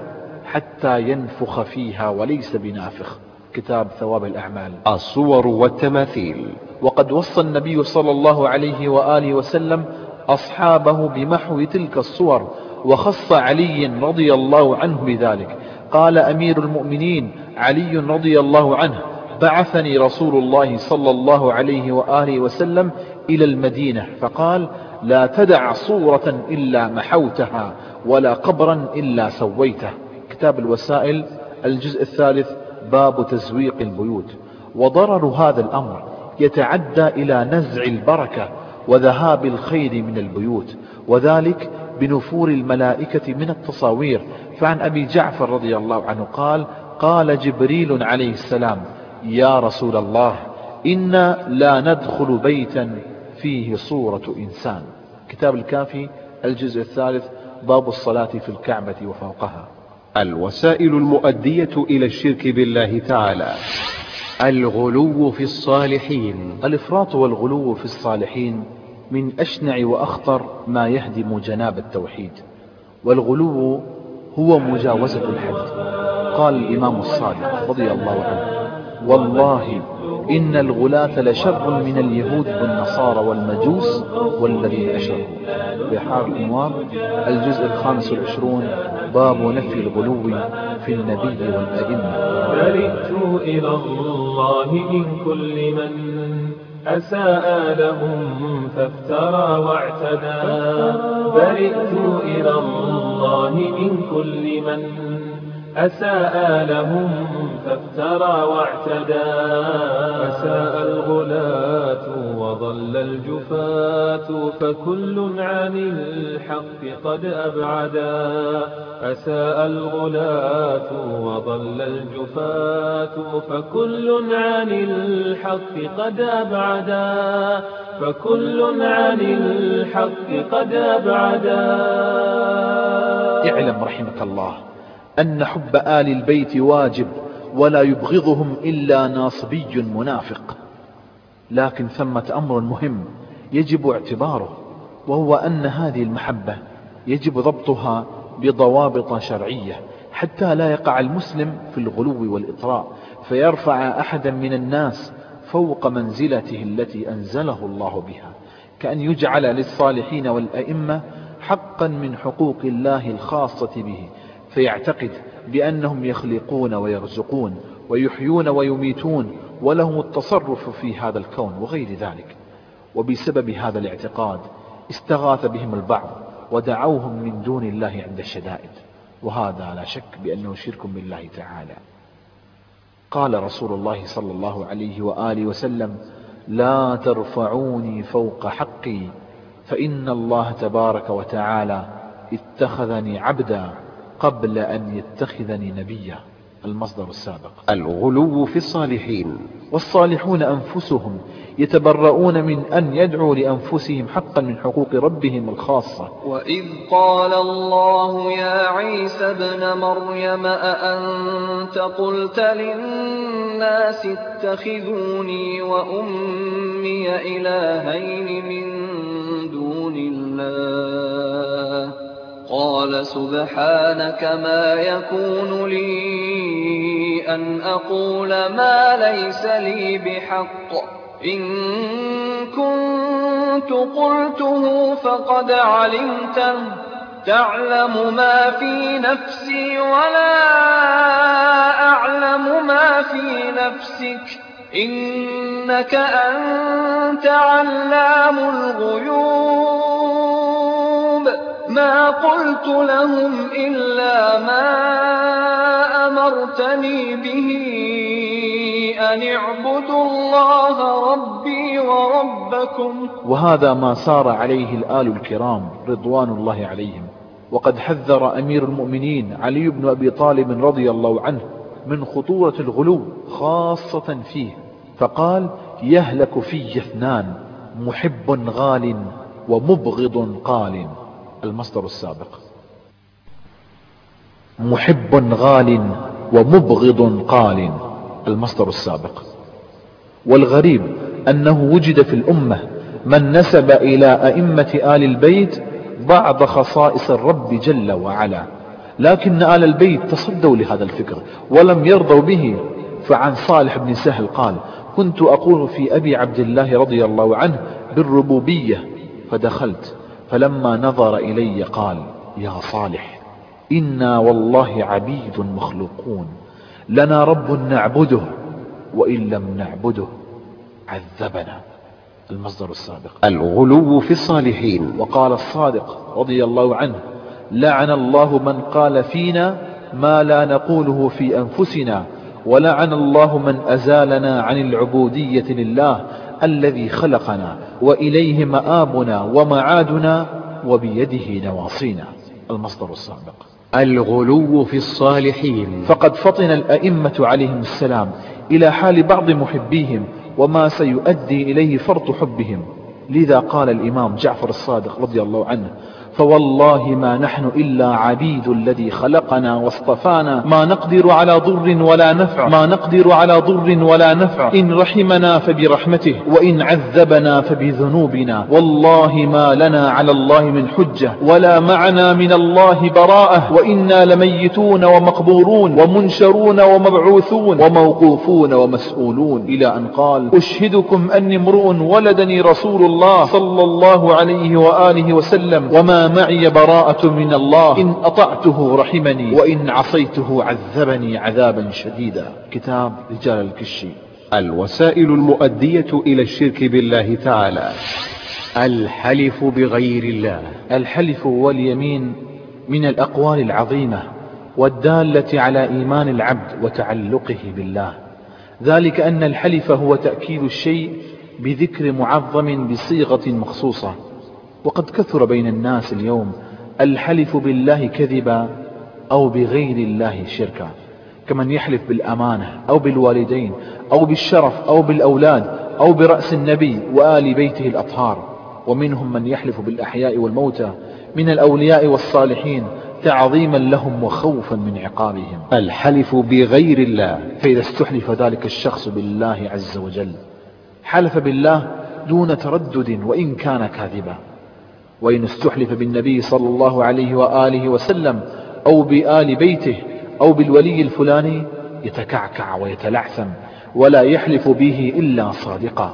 حتى ينفخ فيها وليس بنافخ. كتاب ثواب الأعمال. الصور والتماثيل. وقد وصى النبي صلى الله عليه وآله وسلم أصحابه بمحو تلك الصور، وخص علي رضي الله عنه بذلك. قال أمير المؤمنين علي رضي الله عنه: بعثني رسول الله صلى الله عليه وآله وسلم إلى المدينة فقال: لا تدع صورة إلا محوتها، ولا قبرا إلا سويته. كتاب الوسائل الجزء الثالث، باب تزويق البيوت. وضرر هذا الأمر يتعدى إلى نزع البركة وذهاب الخير من البيوت، وذلك بنفور الملائكة من التصاوير. فعن أبي جعفر رضي الله عنه قال: قال جبريل عليه السلام: يا رسول الله، إنا لا ندخل بيتا فيه صورة إنسان. كتاب الكافي الجزء الثالث، باب الصلاة في الكعبة وفوقها. الوسائل المؤدية إلى الشرك بالله تعالى. الغلو في الصالحين. الإفراط والغلو في الصالحين من أشنع وأخطر ما يهدم جناب التوحيد. والغلو هو مجاوزة الحد. قال الإمام الصادق رضي الله عنه: والله إن الغلاة لشر من اليهود والنصارى والمجوس والذين أشركوا. بحار الأنوار الجزء 25، باب نفي الغلو في النبي والأئمة. برئت إلى الله من كل من أساء لهم فافترى واعتدى. برئت إلى الله من كل من أساء لهم فافترى واعتدى. أساء الغلاة وضل الجفاة فكل عن الحق قد أبعدا. أساء الغلاة وضل الجفاة فكل عن الحق قد أبعدا. فكل عن الحق قد أبعدا. اعلم رحمك الله أن حب آل البيت واجب، ولا يبغضهم إلا ناصبي منافق. لكن ثمة أمر مهم يجب اعتباره، وهو أن هذه المحبة يجب ضبطها بضوابط شرعية، حتى لا يقع المسلم في الغلو والإطراء فيرفع أحدا من الناس فوق منزلته التي أنزله الله بها، كأن يجعل للصالحين والأئمة حقا من حقوق الله الخاصة به، فيعتقد بأنهم يخلقون ويرزقون ويحيون ويميتون ولهم التصرف في هذا الكون وغير ذلك. وبسبب هذا الاعتقاد استغاث بهم البعض ودعوهم من دون الله عند الشدائد، وهذا لا شك بأنه شرك بالله تعالى. قال رسول الله صلى الله عليه وآله وسلم: لا ترفعوني فوق حقي، فإن الله تبارك وتعالى اتخذني عبدا قبل أن يتخذني نبيا. المصدر السابق. الغلو في الصالحين. والصالحون أنفسهم يتبرؤون من أن يدعوا لأنفسهم حقا من حقوق ربهم الخاصة. وإذ قال الله يا عيسى ابن مريم أأنت قلت للناس اتخذوني وأمي إلهين من دون الله قال سبحانك ما يكون لي أن أقول ما ليس لي بحق إن كنت قلته فقد علمته تعلم ما في نفسي ولا أعلم ما في نفسك إنك أنت علام الغيوب ما قلت لهم إلا ما أمرتني به أن اعبدوا الله ربي وربكم. وهذا ما سار عليه الآل الكرام رضوان الله عليهم. وقد حذر أمير المؤمنين علي بن أبي طالب رضي الله عنه من خطورة الغلو خاصة فيه، فقال: يهلك في اثنان محب غال ومبغض قال. المصدر السابق. محب غال ومبغض قال. المصدر السابق. والغريب أنه وجد في الأمة من نسب إلى أئمة آل البيت بعض خصائص الرب جل وعلا، لكن آل البيت تصدوا لهذا الفكر ولم يرضوا به. فعن صالح بن سهل قال: كنت أقول في أبي عبد الله رضي الله عنه بالربوبية، فدخلت فلما نظر إلي قال: يا صالح إنا والله عبيد مخلوقون لنا رب نعبده وإن لم نعبده عذبنا. المصدر السابق. الغلو في الصالحين. وقال الصادق رضي الله عنه: لعن الله من قال فينا ما لا نقوله في أنفسنا، ولعن الله من أزالنا عن العبودية لله الذي خلقنا وإليه مآبنا ومعادنا وبيده نواصينا. المصدر السابق. الغلو في الصالحين. فقد فطن الأئمة عليهم السلام إلى حال بعض محبيهم وما سيؤدي إليه فرط حبهم. لذا قال الإمام جعفر الصادق رضي الله عنه: فوالله ما نحن إلا عبيد الذي خلقنا واصطفانا ما نقدر على ضر ولا نفع إن رحمنا فبرحمته وإن عذبنا فبذنوبنا والله ما لنا على الله من حجة ولا معنا من الله براءة وإنا لميتون ومقبورون ومنشرون ومبعوثون وموقوفون ومسؤولون، إلى أن قال: أشهدكم أني امرؤ ولدني رسول الله صلى الله عليه وآله وسلم وما معي براءة من الله إن أطعته رحمني وإن عصيته عذبني عذابا شديدا. كتاب رجال الكشي. الوسائل المؤدية إلى الشرك بالله تعالى. الحلف بغير الله. الحلف واليمين من الأقوال العظيمة والدالة على إيمان العبد وتعلقه بالله. ذلك أن الحلف هو تأكيد الشيء بذكر معظم بصيغة مخصوصة. وقد كثر بين الناس اليوم الحلف بالله كذبا أو بغير الله شركا، كمن يحلف بالأمانة أو بالوالدين أو بالشرف أو بالأولاد أو برأس النبي وآل بيته الأطهار. ومنهم من يحلف بالأحياء والموتى من الأولياء والصالحين تعظيما لهم وخوفا من عقابهم. الحلف بغير الله، فإذا استحلف ذلك الشخص بالله عز وجل حلف بالله دون تردد وإن كان كاذبا. وإن استحلف بالنبي صلى الله عليه وآله وسلم أو بآل بيته أو بالولي الفلاني يتكعكع ويتلعثم ولا يحلف به إلا صادقا.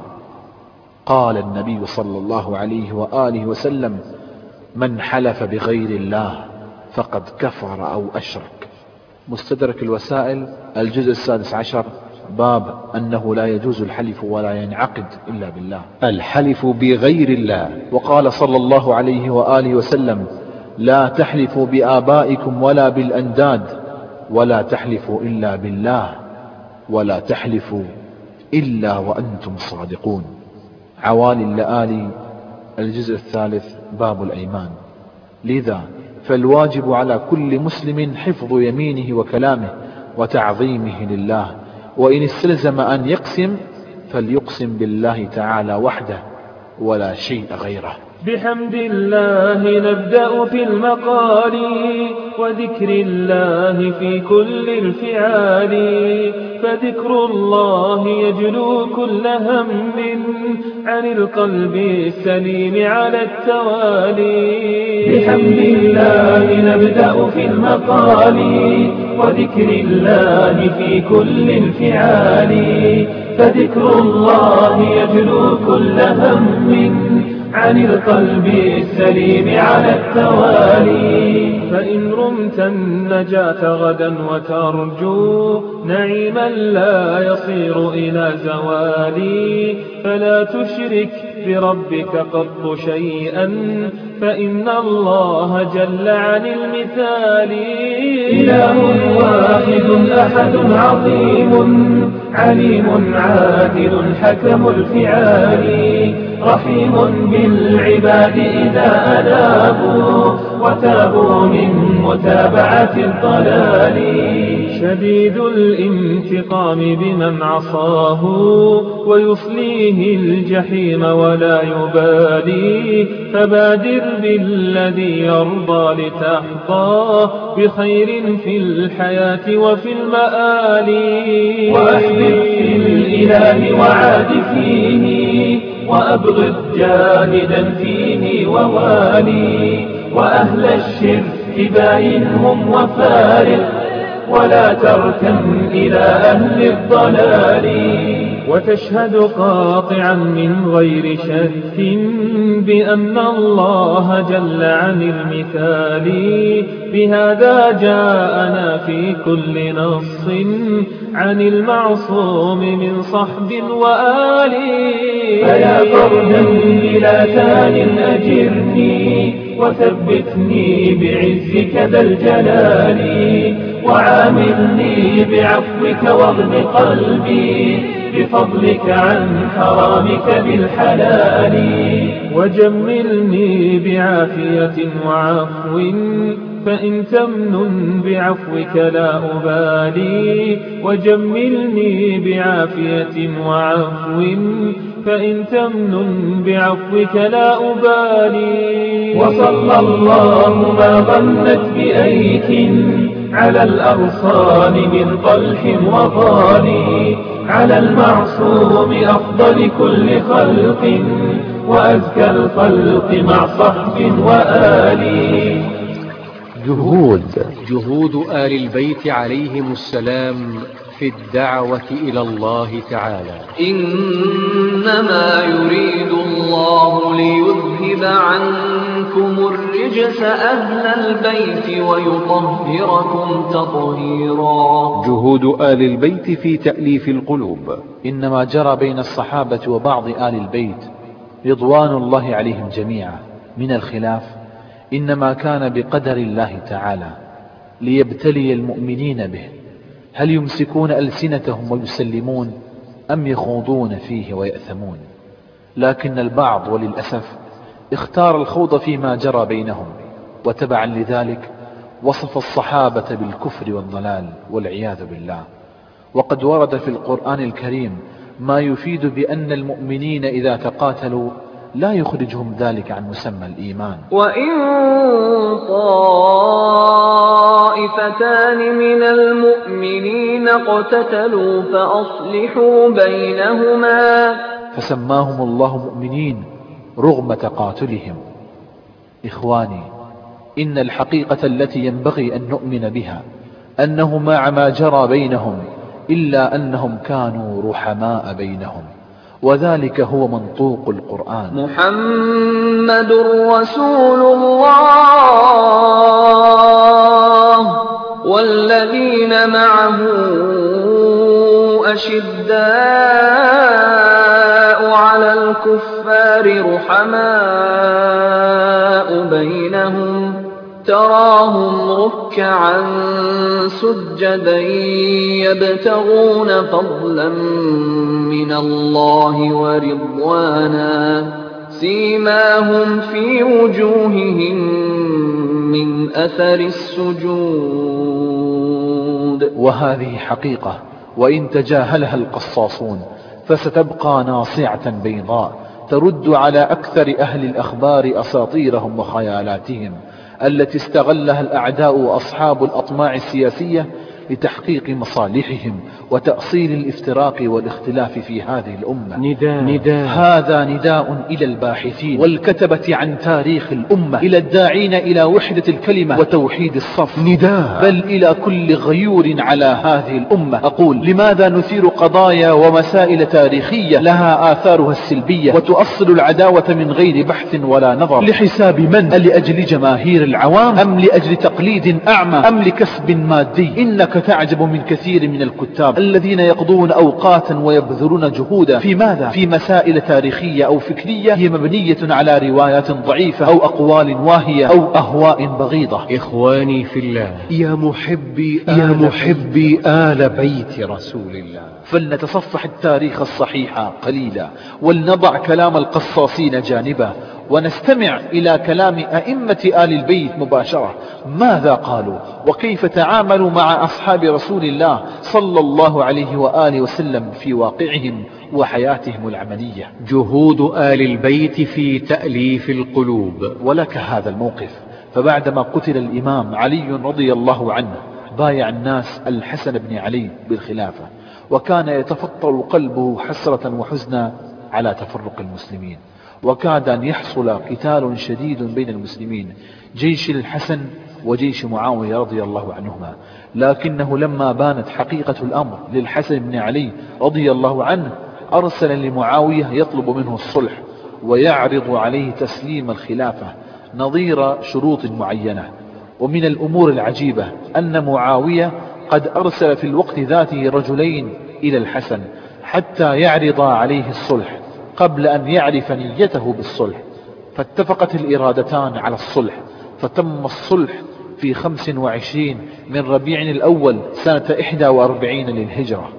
قال النبي صلى الله عليه وآله وسلم: من حلف بغير الله فقد كفر أو أشرك. مستدرك الوسائل الجزء 16 باب أنه لا يجوز الحلف ولا ينعقد إلا بالله. الحلف بغير الله. وقال صلى الله عليه وآله وسلم: لا تحلفوا بآبائكم ولا بالأنداد ولا تحلفوا إلا بالله ولا تحلفوا إلا وأنتم صادقون. عوالي اللآلي الجزء 3 باب الأيمان. لذا فالواجب على كل مسلم حفظ يمينه وكلامه وتعظيمه لله، وإن استلزم أن يقسم فليقسم بالله تعالى وحده ولا شيء غيره. بحمد الله نبدأ في المقال وذكر الله في كل الفعال، فذكر الله يجلو كل هم عن القلب السليم على التوالي. بحمد الله نبدأ في المقال وذكر الله في كل الفعال، فذكر الله يجلو كل هم عن القلب السليم على التوالي. فإن رمت النجاة غدا وترجو نعيما لا يصير إلى زوالي، فلا تشرك بربك قط شيئا فإن الله جل عن المثال. إله واحد أحد عظيم عليم عادل حكم الفعال، رحيم بالعباد إذا أنابوا وتابوا من متابعة الضلال، شديد الانتقام بمن عصاه ويصليه الجحيم ولا يبالي، فبادر بالذي يرضى لتحظى بخير في الحياة وفي المآل. وأحبب في الإله وعاد فيه وأبغض جاهدا فيه ووالي، وأهل الشرك باينهم وفارق ولا تركن إلى أهل الضلال، وتشهد قاطعا من غير شك بأن الله جل عن المثال. بهذا جاءنا في كل نص عن المعصوم من صحب وآل. فيا قرنا بلا ثان أجرني وثبتني بعزك ذا الجلال، وعاملني بعفوك واغن قلبي بفضلك عن حرامك بالحلال، وجملني بعافية وعفو فإن تمنن بعفوك لا أبالي، وجملني بعافية وعفو فإن تمنن بعفوك لا أبالي. وصلى الله ما ظنت بأيك على الأغصان من طلح وضالي، على المعصوم أفضل كل خلق وأزكى الخلق مع صحب وآل. جهود آل البيت عليهم السلام في الدعوة إلى الله تعالى. إنما يريد الله ليذهب عنكم الرجس أهل البيت ويطهركم تطهيرا. جهود آل البيت في تأليف القلوب. إنما جرى بين الصحابة وبعض آل البيت رضوان الله عليهم جميعا من الخلاف إنما كان بقدر الله تعالى، ليبتلي المؤمنين به، هل يمسكون ألسنتهم ويسلمون أم يخوضون فيه ويأثمون؟ لكن البعض وللأسف اختار الخوض فيما جرى بينهم، وتبعا لذلك وصف الصحابة بالكفر والضلال والعياذ بالله. وقد ورد في القرآن الكريم ما يفيد بأن المؤمنين إذا تقاتلوا لا يخرجهم ذلك عن مسمى الإيمان. وإن طائفتان من المؤمنين اقتتلوا فأصلحوا بينهما، فسماهم الله مؤمنين رغم تقاتلهم. إخواني، إن الحقيقة التي ينبغي أن نؤمن بها أنه مع ما جرى بينهم إلا أنهم كانوا رحماء بينهم، وذلك هو منطوق القرآن. محمد رسول الله والذين معه أشداء على الكفار رحماء بينهم، تراهم ركعا سجدا يبتغون فضلا من الله ورضوانا، سيماهم في وجوههم من أثر السجود. وهذه حقيقة وإن تجاهلها القصاصون فستبقى ناصعة بيضاء ترد على أكثر أهل الأخبار أساطيرهم وخيالاتهم التي استغلها الأعداء وأصحاب الأطماع السياسية لتحقيق مصالحهم وتأصيل الافتراق والاختلاف في هذه الأمة. هذا نداء إلى الباحثين والكتبة عن تاريخ الأمة، إلى الداعين إلى وحدة الكلمة وتوحيد الصف، بل إلى كل غيور على هذه الأمة. أقول: لماذا نثير قضايا ومسائل تاريخية لها آثارها السلبية وتؤصل العداوة من غير بحث ولا نظر؟ لحساب من؟ لأجل جماهير العوام أم لأجل تقليد أعمى أم لكسب مادي؟ إنك تعجب من كثير من الكتاب الذين يقضون أوقاتا ويبذلون جهودا في ماذا؟ في مسائل تاريخية أو فكرية هي مبنية على روايات ضعيفة أو أقوال واهية أو أهواء بغيضة. إخواني في الله، يا محبي آل بيت رسول الله، فلنتصفح التاريخ الصحيح قليلا ولنضع كلام القصاصين جانبا ونستمع إلى كلام أئمة آل البيت مباشرة، ماذا قالوا وكيف تعاملوا مع أصحاب رسول الله صلى الله عليه وآله وسلم في واقعهم وحياتهم العملية. جهود آل البيت في تأليف القلوب. ولك هذا الموقف، فبعدما قتل الإمام علي رضي الله عنه بايع الناس الحسن بن علي بالخلافة، وكان يتفطر قلبه حسرة وحزنا على تفرق المسلمين، وكاد أن يحصل قتال شديد بين المسلمين، جيش الحسن وجيش معاوية رضي الله عنهما. لكنه لما بانت حقيقة الأمر للحسن بن علي رضي الله عنه أرسل لمعاوية يطلب منه الصلح ويعرض عليه تسليم الخلافة نظير شروط معينة. ومن الأمور العجيبة أن معاوية قد أرسل في الوقت ذاته رجلين إلى الحسن حتى يعرض عليه الصلح قبل أن يعرف نيته بالصلح، فاتفقت الإرادتان على الصلح، فتم الصلح في 25 من ربيع الأول سنة 41 للهجرة.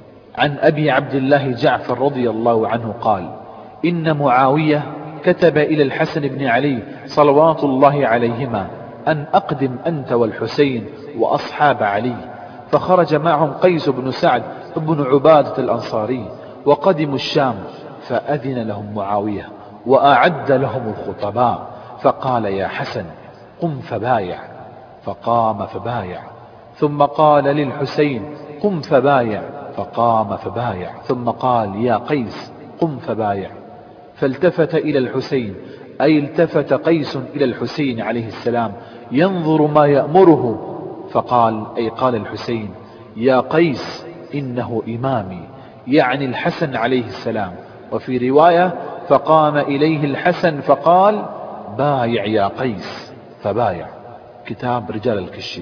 عن أبي عبد الله جعفر رضي الله عنه قال: إن معاوية كتب إلى الحسن بن علي صلوات الله عليهما أن أقدم أنت والحسين وأصحاب علي، فخرج معهم قيس بن سعد بن عبادة الأنصاري وقدموا الشام، فأذن لهم معاوية وأعد لهم الخطباء، فقال: يا حسن قم فبايع، فقام فبايع، ثم قال للحسين: قم فبايع، فقام فبايع، ثم قال: يا قيس قم فبايع، فالتفت إلى الحسين، أي التفت قيس إلى الحسين عليه السلام ينظر ما يأمره، فقال أي قال الحسين: يا قيس إنه إمامي، يعني الحسن عليه السلام. وفي رواية: فقام إليه الحسن فقال: بايع يا قيس، فبايع. كتاب رجال الكشي.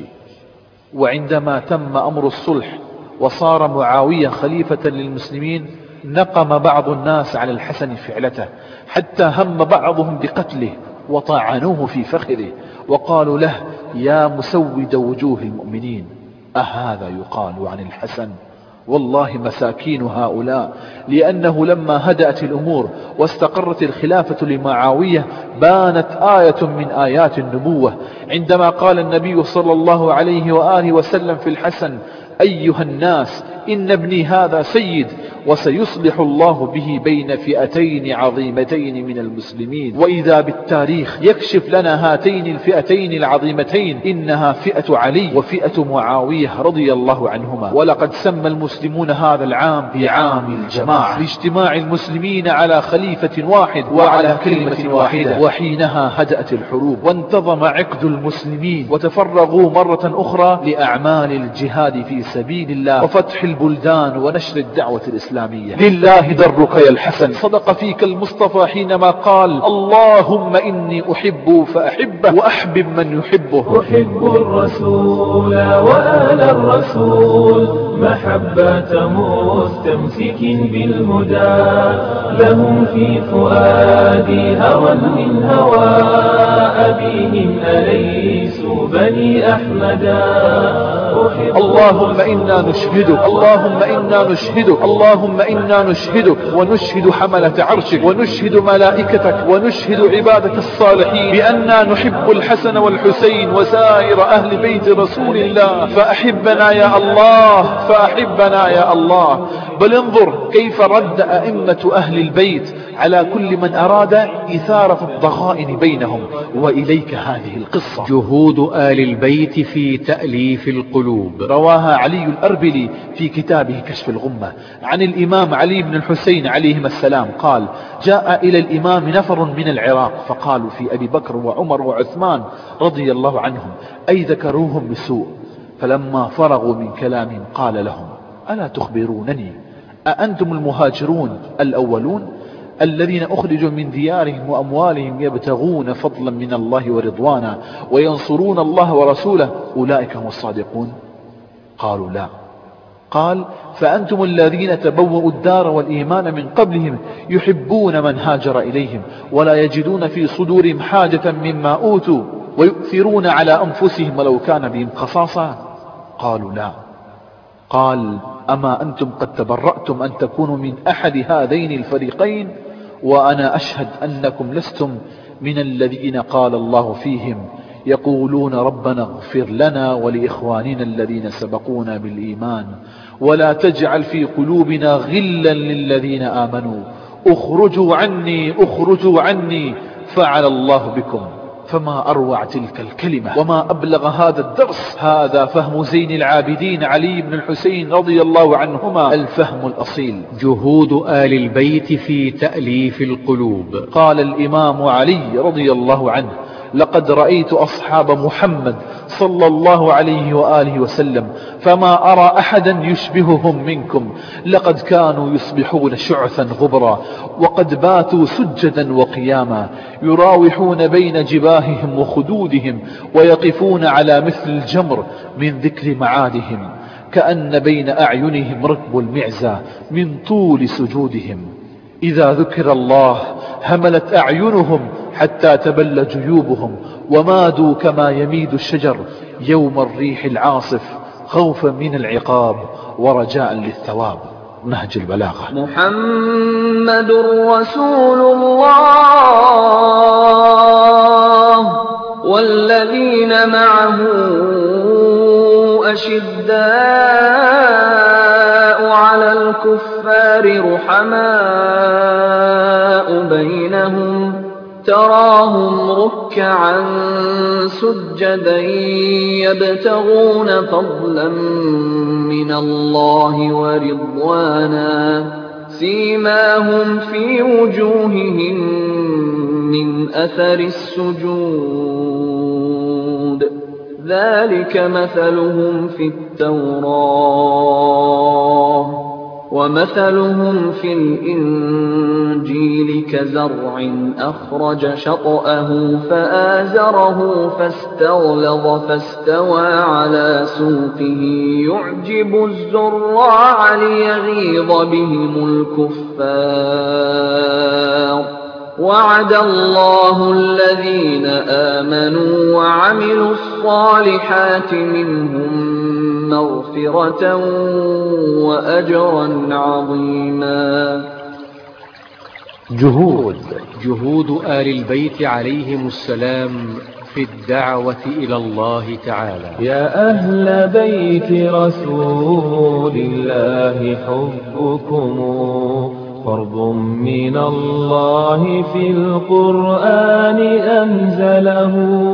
وعندما تم أمر الصلح وصار معاوية خليفة للمسلمين نقم بعض الناس على الحسن فعلته، حتى هم بعضهم بقتله وطعنوه في فخذه وقالوا له: يا مسود وجوه المؤمنين، أهذا يقال عن الحسن؟ والله مساكين هؤلاء. لأنه لما هدأت الأمور واستقرت الخلافة لمعاوية بانت آية من آيات النبوة، عندما قال النبي صلى الله عليه وآله وسلم في الحسن: أيها الناس، إن ابني هذا سيد، وسيصلح الله به بين فئتين عظيمتين من المسلمين. وإذا بالتاريخ يكشف لنا هاتين الفئتين العظيمتين، إنها فئة علي وفئة معاوية رضي الله عنهما. ولقد سمى المسلمون هذا العام بعام الجماعة، لاجتماع المسلمين على خليفة واحد وعلى كلمة واحدة. وحينها هدأت الحروب وانتظم عقد المسلمين، وتفرغوا مرة أخرى لأعمال الجهاد في سبيل الله وفتح البلدان ونشر الدعوة الإسلامية. لله درك يا الحسن. صدق فيك المصطفى حينما قال: اللهم إني أحب فأحبه وأحبب من يحبه. أحب الرسول وآل الرسول محبة مستمسك بالهدى، لهم في فؤادي هوى من هوى أبيهم أليسوا بني أحمدا. اللهم إنا نشهدك، اللهم إنا نشهدك، اللهم إنا نشهدك ونشهد حملة عرشك ونشهد ملائكتك ونشهد عبادك الصالحين بأننا نحب الحسن والحسين وسائر أهل بيت رسول الله، فأحبنا يا الله، فأحبنا يا الله. بل انظر كيف رد أئمة أهل البيت على كل من أراد إثارة الضغائن بينهم. وإليك هذه القصة: جهود آل البيت في تأليف القلوب. رواها علي الأربلي في كتابه كشف الغمة عن الإمام علي بن الحسين عليهما السلام قال: جاء إلى الإمام نفر من العراق فقالوا في أبي بكر وعمر وعثمان رضي الله عنهم، أي ذكروهم بسوء. فلما فرغوا من كلامهم قال لهم: ألا تخبرونني أأنتم المهاجرون الأولون الذين أخرجوا من ديارهم وأموالهم يبتغون فضلا من الله ورضوانا وينصرون الله ورسوله، أولئك هم الصادقون؟ قالوا: لا. قال: فأنتم الذين تبوؤوا الدار والإيمان من قبلهم يحبون من هاجر إليهم ولا يجدون في صدورهم حاجة مما أوتوا ويؤثرون على أنفسهم ولو كان بهم خصاصة. قالوا: لا. قال: أما أنتم قد تبرأتم أن تكونوا من أحد هذين الفريقين، وأنا أشهد أنكم لستم من الذين قال الله فيهم: يقولون ربنا اغفر لنا ولإخواننا الذين سبقونا بالإيمان ولا تجعل في قلوبنا غلا للذين آمنوا اخرجوا عني اخرجوا عني فعل الله بكم. فما أروع تلك الكلمة وما أبلغ هذا الدرس. هذا فهم زين العابدين علي بن الحسين رضي الله عنهما الفهم الأصيل. جهود آل البيت في تأليف القلوب. قال الإمام علي رضي الله عنه: لقد رأيت أصحاب محمد صلى الله عليه وآله وسلم فما أرى أحدا يشبههم منكم. لقد كانوا يصبحون شعثا غبرا وقد باتوا سجدا وقياما، يراوحون بين جباههم وخدودهم ويقفون على مثل الجمر من ذكر معادهم، كأن بين أعينهم ركب المعزى من طول سجودهم. إذا ذكر الله هملت أعينهم حتى تبل جيوبهم ومادوا كما يميد الشجر يوم الريح العاصف خوفا من العقاب ورجاء للثواب. نهج البلاغة. محمد رسول الله والذين معه أشداء على الكفار رحماء بينهم، تراهم ركعا سجدا يبتغون فضلا من الله ورضوانا، سيماهم في وجوههم من أثر السجود، ذلك مثلهم في التوراة ومثلهم في الإنجيل كزرع أخرج شطأه فآزره فاستغلظ فاستوى على سوقه يعجب الزراع ليغيظ بهم الكفار، وعد الله الذين آمنوا وعملوا الصالحات منهم مغفرة وأجرا عظيما. جهود آل البيت عليهم السلام في الدعوة إلى الله تعالى. يا أهل بيت رسول الله حبكم فرض من الله في القرآن أنزله،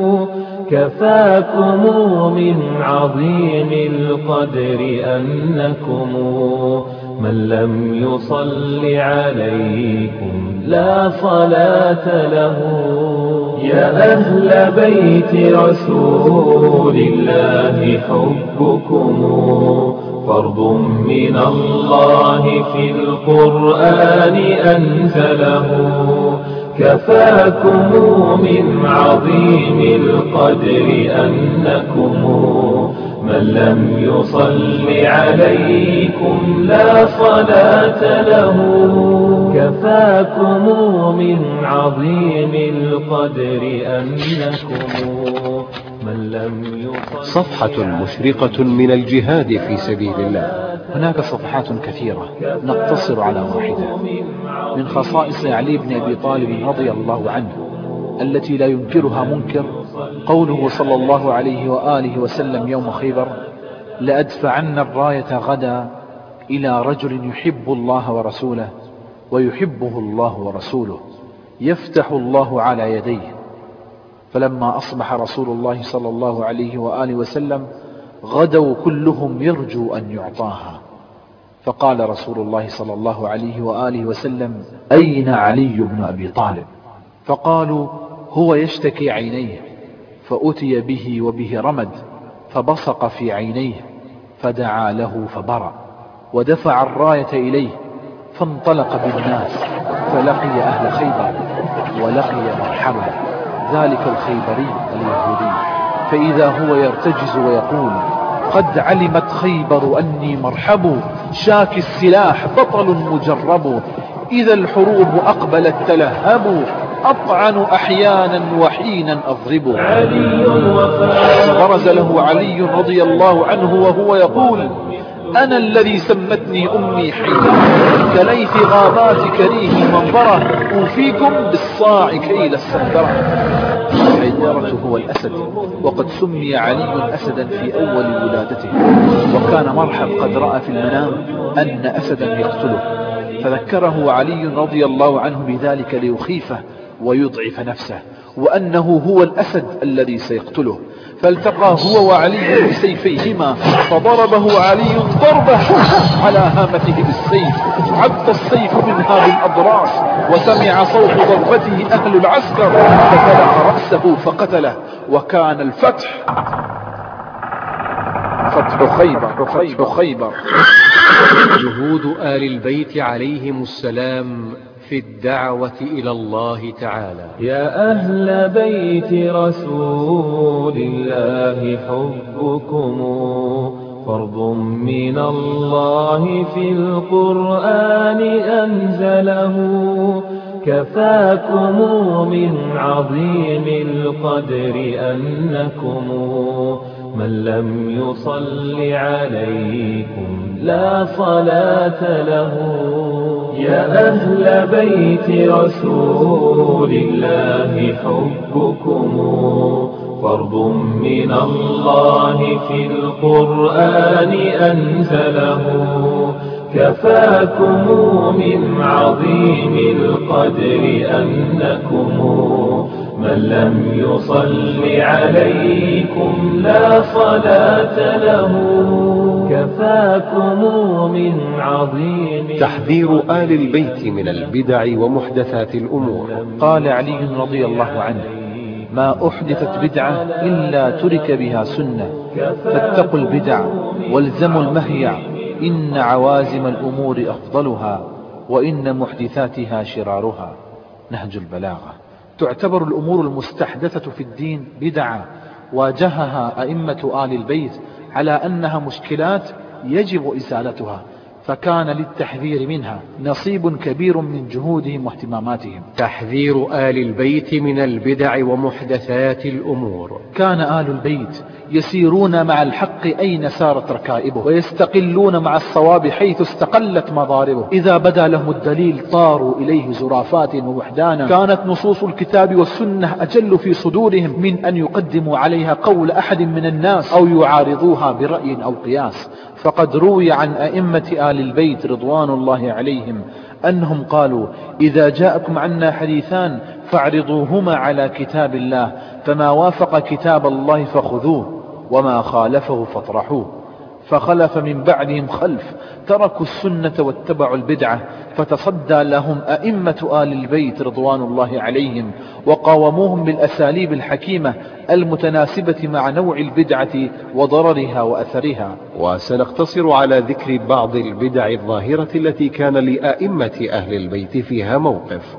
كفاكم من عظيم القدر أنكم من لم يصل عليكم لا صلاة له. يا أهل بيت رسول الله حبكم فرض من الله في القرآن أنزله، كفاكم من عظيم القدر أنكم من لم يصل عليكم لا صلاة له. كفاكم من عظيم القدر أنكم من لم يصل. صفحة مشرقة من الجهاد في سبيل الله. هناك صفحات كثيرة نقتصر على واحدة من خصائص علي بن أبي طالب رضي الله عنه التي لا ينكرها منكر، قوله صلى الله عليه وآله وسلم يوم خيبر: لأدفعن الراية غدا إلى رجل يحب الله ورسوله ويحبه الله ورسوله يفتح الله على يديه. فلما أصبح رسول الله صلى الله عليه وآله وسلم غدوا كلهم يرجو أن يعطاها، فقال رسول الله صلى الله عليه وآله وسلم: أين علي بن أبي طالب؟ فقالوا: هو يشتكي عينيه. فأتي به وبه رمد فبصق في عينيه فدعا له فبرأ، ودفع الراية إليه فانطلق بالناس فلقي أهل خيبر ولقي مرحبا ذلك الخيبري اليهودي، فإذا هو يرتجز ويقول: قد علمت خيبر أني مرحب، شاك السلاح بطل مجرب، إذا الحروب أقبلت تلهب، أطعن أحيانا وحينا أضرب. فبرز له علي رضي الله عنه وهو يقول: أنا الذي سمتني أمي حينا، كليث غابات كريه منظرة، أوفيكم بالصاع كيل السندرة. حيدرة هو الأسد، وقد سمي علي أسدا في أول ولادته، وكان مرحب قد رأى في المنام أن أسدا يقتله، فذكره علي رضي الله عنه بذلك ليخيفه ويضعف نفسه، وأنه هو الأسد الذي سيقتله، فالتقى هو وعلي بسيفيهما، فضربه علي ضربة على هامته بالسيف، عد السيف منها بالأضراس، وسمع صوت ضربته أهل العسكر، ففلق رأسه فقتله، وكان الفتح فتح خيبر. جهود آل البيت عليهم السلام في الدعوة إلى الله تعالى. يا أهل بيت رسول الله حبكم فرض من الله في القرآن أنزله، كفاكم من عظيم القدر أنكم من لم يصل عليكم لا صلاة له. يا أهل بيت رسول الله حبكم فرض من الله في القرآن أنزله، كفاكم من عظيم القدر أنكم من لم يصل عليكم لا صلاة له. كفاكم من عظيم. تحذير آل البيت من البدع ومحدثات الأمور. قال علي رضي الله عنه: ما أحدثت بدعة إلا ترك بها سنة، فاتقوا البدع والزموا المهيع، إن عوازم الأمور أفضلها وإن محدثاتها شرارها. نهج البلاغة. تعتبر الأمور المستحدثة في الدين بدعة، واجهها أئمة آل البيت على أنها مشكلات يجب إزالتها، فكان للتحذير منها نصيب كبير من جهودهم واهتماماتهم. تحذير آل البيت من البدع ومحدثات الأمور. كان آل البيت يسيرون مع الحق أين سارت ركائبه، ويستقلون مع الصواب حيث استقلت مضاربه. إذا بدا لهم الدليل طاروا إليه زرافات ووحدانا. كانت نصوص الكتاب والسنة أجل في صدورهم من أن يقدموا عليها قول أحد من الناس أو يعارضوها برأي أو قياس. فقد روي عن أئمة آل البيت رضوان الله عليهم أنهم قالوا: إذا جاءكم عنا حديثان فاعرضوهما على كتاب الله، فما وافق كتاب الله فخذوه وما خالفه فاطرحوه. فخلف من بعدهم خلف تركوا السنة واتبعوا البدعة، فتصدى لهم أئمة آل البيت رضوان الله عليهم وقاوموهم بالأساليب الحكيمة المتناسبة مع نوع البدعة وضررها وأثرها. وسنقتصر على ذكر بعض البدع الظاهرة التي كان لأئمة أهل البيت فيها موقف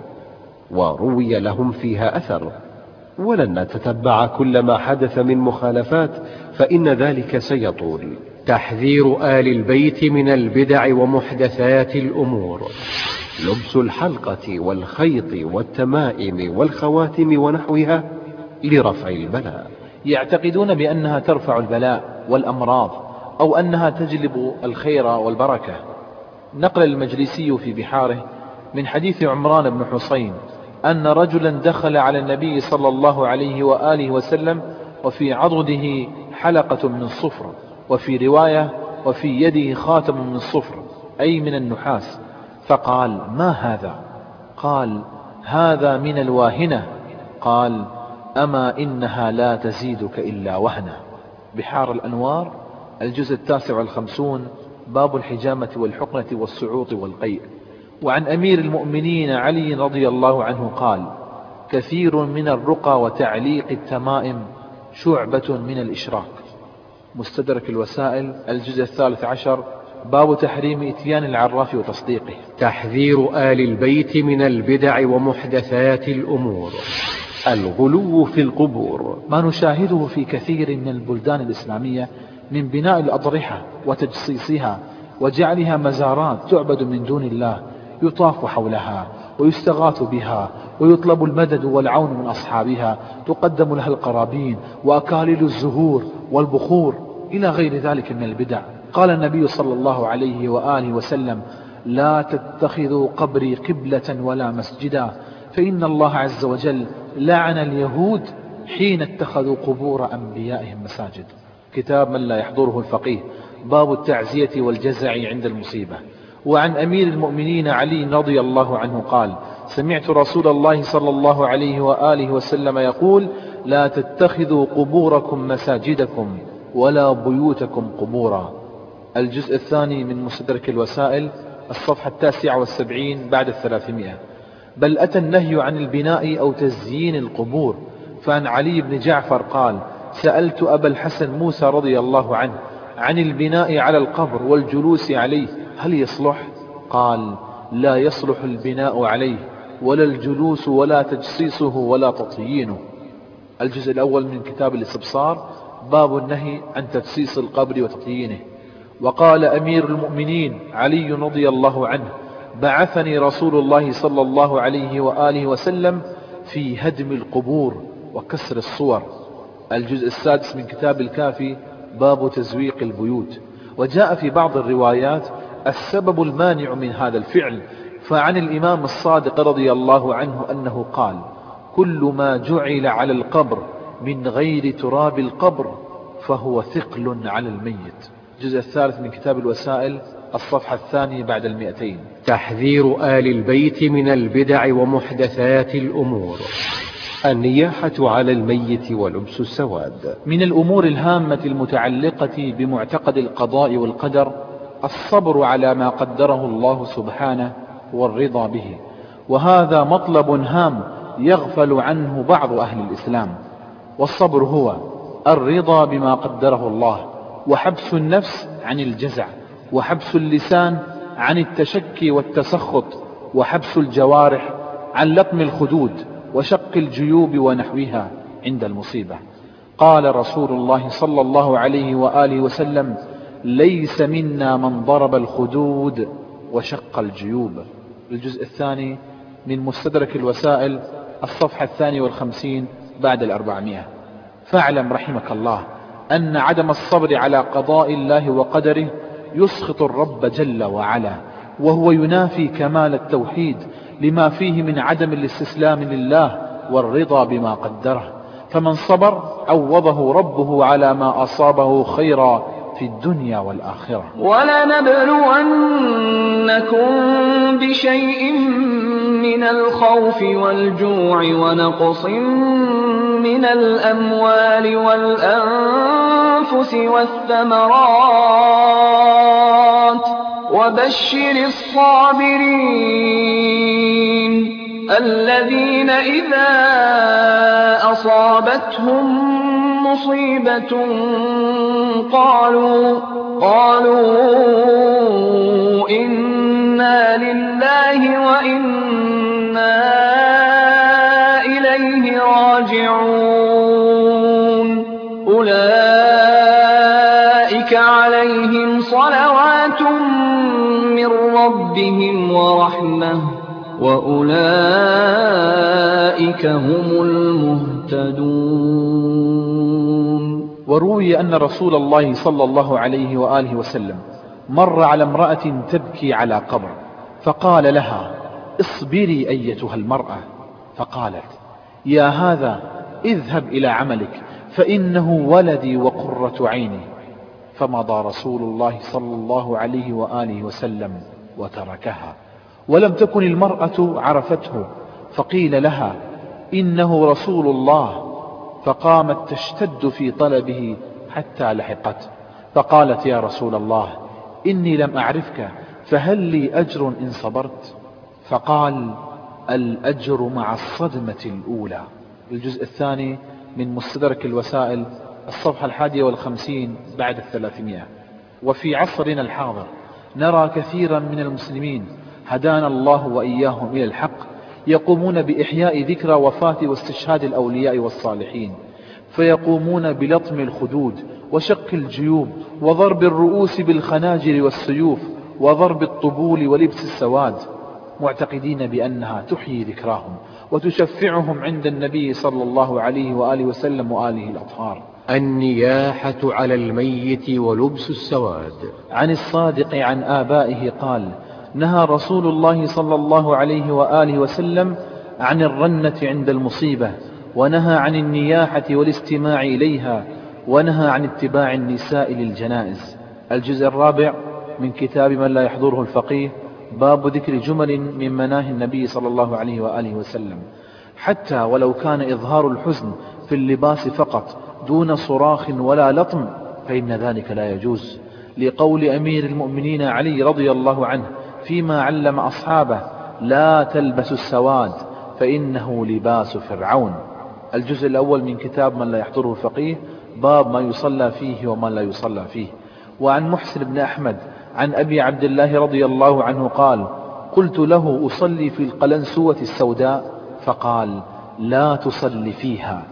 وروي لهم فيها أثر، ولن نتتبع كل ما حدث من مخالفات فإن ذلك سيطول. تحذير آل البيت من البدع ومحدثات الأمور. لبس الحلقة والخيط والتمائم والخواتم ونحوها لرفع البلاء. يعتقدون بأنها ترفع البلاء والأمراض أو أنها تجلب الخير والبركة. نقل المجلسي في بحاره من حديث عمران بن حسين أن رجلا دخل على النبي صلى الله عليه وآله وسلم وفي عضده حلقة من الصفر، وفي رواية وفي يده خاتم من الصفر أي من النحاس، فقال: ما هذا؟ قال: هذا من الواهنة. قال: أما إنها لا تزيدك إلا وهنا. بحار الأنوار الجزء 59 باب الحجامة والحقنة والسعوط والقيء. وعن أمير المؤمنين علي رضي الله عنه قال: كثير من الرقى وتعليق التمائم شعبة من الإشراك. مستدرك الوسائل الجزء 13 باب تحريم إتيان العراف وتصديقه. تحذير آل البيت من البدع ومحدثات الأمور. الغلو في القبور. ما نشاهده في كثير من البلدان الإسلامية من بناء الأضرحة وتجصيصها وجعلها مزارات تعبد من دون الله، يطاف حولها ويستغاث بها ويطلب المدد والعون من أصحابها، تقدم لها القرابين وأكاليل الزهور والبخور إلى غير ذلك من البدع. قال النبي صلى الله عليه وآله وسلم: لا تتخذوا قبري قبلة ولا مسجدا، فإن الله عز وجل لعن اليهود حين اتخذوا قبور أنبيائهم مساجد. كتاب من لا يحضره الفقيه باب التعزية والجزع عند المصيبة. وعن أمير المؤمنين علي رضي الله عنه قال: سمعت رسول الله صلى الله عليه وآله وسلم يقول: لا تتخذوا قبوركم مساجدكم ولا بيوتكم قبورا. الجزء 2 من مستدرك الوسائل الصفحة 79 بعد 300. بل أتى النهي عن البناء أو تزيين القبور. فعن علي بن جعفر قال: سألت أبا الحسن موسى رضي الله عنه عن البناء على القبر والجلوس عليه هل يصلح؟ قال: لا يصلح البناء عليه ولا الجلوس ولا تجصيصه ولا تطيينه. الجزء الأول من كتاب الاستبصار باب النهي عن تجصيص القبر وتطيينه. وقال أمير المؤمنين علي رضي الله عنه: بعثني رسول الله صلى الله عليه وآله وسلم في هدم القبور وكسر الصور. الجزء 6 من كتاب الكافي باب تزويق البيوت. وجاء في بعض الروايات السبب المانع من هذا الفعل. فعن الإمام الصادق رضي الله عنه أنه قال: كل ما جعل على القبر من غير تراب القبر فهو ثقل على الميت. الجزء 3 من كتاب الوسائل الصفحة 2 بعد 200. تحذير آل البيت من البدع ومحدثات الأمور. النياحة على الميت ولبس السواد. من الأمور الهامة المتعلقة بمعتقد القضاء والقدر الصبر على ما قدره الله سبحانه والرضا به، وهذا مطلب هام يغفل عنه بعض أهل الإسلام. والصبر هو الرضا بما قدره الله، وحبس النفس عن الجزع، وحبس اللسان عن التشكي والتسخط، وحبس الجوارح عن لطم الخدود وشق الجيوب ونحوها عند المصيبة. قال رسول الله صلى الله عليه وآله وسلم: ليس منا من ضرب الخدود وشق الجيوب. الجزء الثاني من مستدرك الوسائل، الصفحة 52 بعد 400. فاعلم رحمك الله أن عدم الصبر على قضاء الله وقدره يسخط الرب جل وعلا، وهو ينافي كمال التوحيد لما فيه من عدم الاستسلام لله والرضا بما قدره. فمن صبر عوضه ربه على ما أصابه خيرا في الدنيا والآخرة. ولنبلونكم بشيء من الخوف والجوع ونقص من الأموال والأنفس والثمرات وبشر الصابرين الذين إذا أصابتهم مصيبة قالوا إنا لله وإنا إليه راجعون. أولئك عليهم صلوات من ربهم ورحمة وأولئك هم المهتدون. وروي أن رسول الله صلى الله عليه وآله وسلم مر على امرأة تبكي على قبر، فقال لها: اصبري أيتها المرأة. فقالت: يا هذا اذهب إلى عملك فإنه ولدي وقرة عيني. فمضى رسول الله صلى الله عليه وآله وسلم وتركها. ولم تكن المرأة عرفته، فقيل لها: إنه رسول الله. فقامت تشتد في طلبه حتى لحقته، فقالت: يا رسول الله إني لم أعرفك، فهل لي أجر إن صبرت؟ فقال: الأجر مع الصدمة الأولى. الجزء الثاني من مستدرك الوسائل، الصفحة 51 بعد 300. وفي عصرنا الحاضر نرى كثيرا من المسلمين هدانا الله وإياهم إلى الحق يقومون بإحياء ذكرى وفاة واستشهاد الأولياء والصالحين، فيقومون بلطم الخدود وشق الجيوب وضرب الرؤوس بالخناجر والسيوف وضرب الطبول ولبس السواد، معتقدين بأنها تحيي ذكراهم وتشفعهم عند النبي صلى الله عليه وآله وسلم وآله الأطهار. النياحة على الميت ولبس السواد. عن الصادق عن آبائه قال: نهى رسول الله صلى الله عليه وآله وسلم عن الرنة عند المصيبة، ونهى عن النياحة والاستماع إليها، ونهى عن اتباع النساء للجنائز. الجزء الرابع من كتاب من لا يحضره الفقيه، باب ذكر جمل من مناهي النبي صلى الله عليه وآله وسلم. حتى ولو كان إظهار الحزن في اللباس فقط دون صراخ ولا لطم فإن ذلك لا يجوز، لقول أمير المؤمنين علي رضي الله عنه فيما علم أصحابه: لا تلبسوا السواد فإنه لباس فرعون. الجزء الأول من كتاب من لا يحضره الفقيه، باب ما يصلى فيه وما لا يصلى فيه. وعن محسن بن أحمد عن أبي عبد الله رضي الله عنه قال: قلت له: أصلي في القلنسوة السوداء؟ فقال: لا تصلي فيها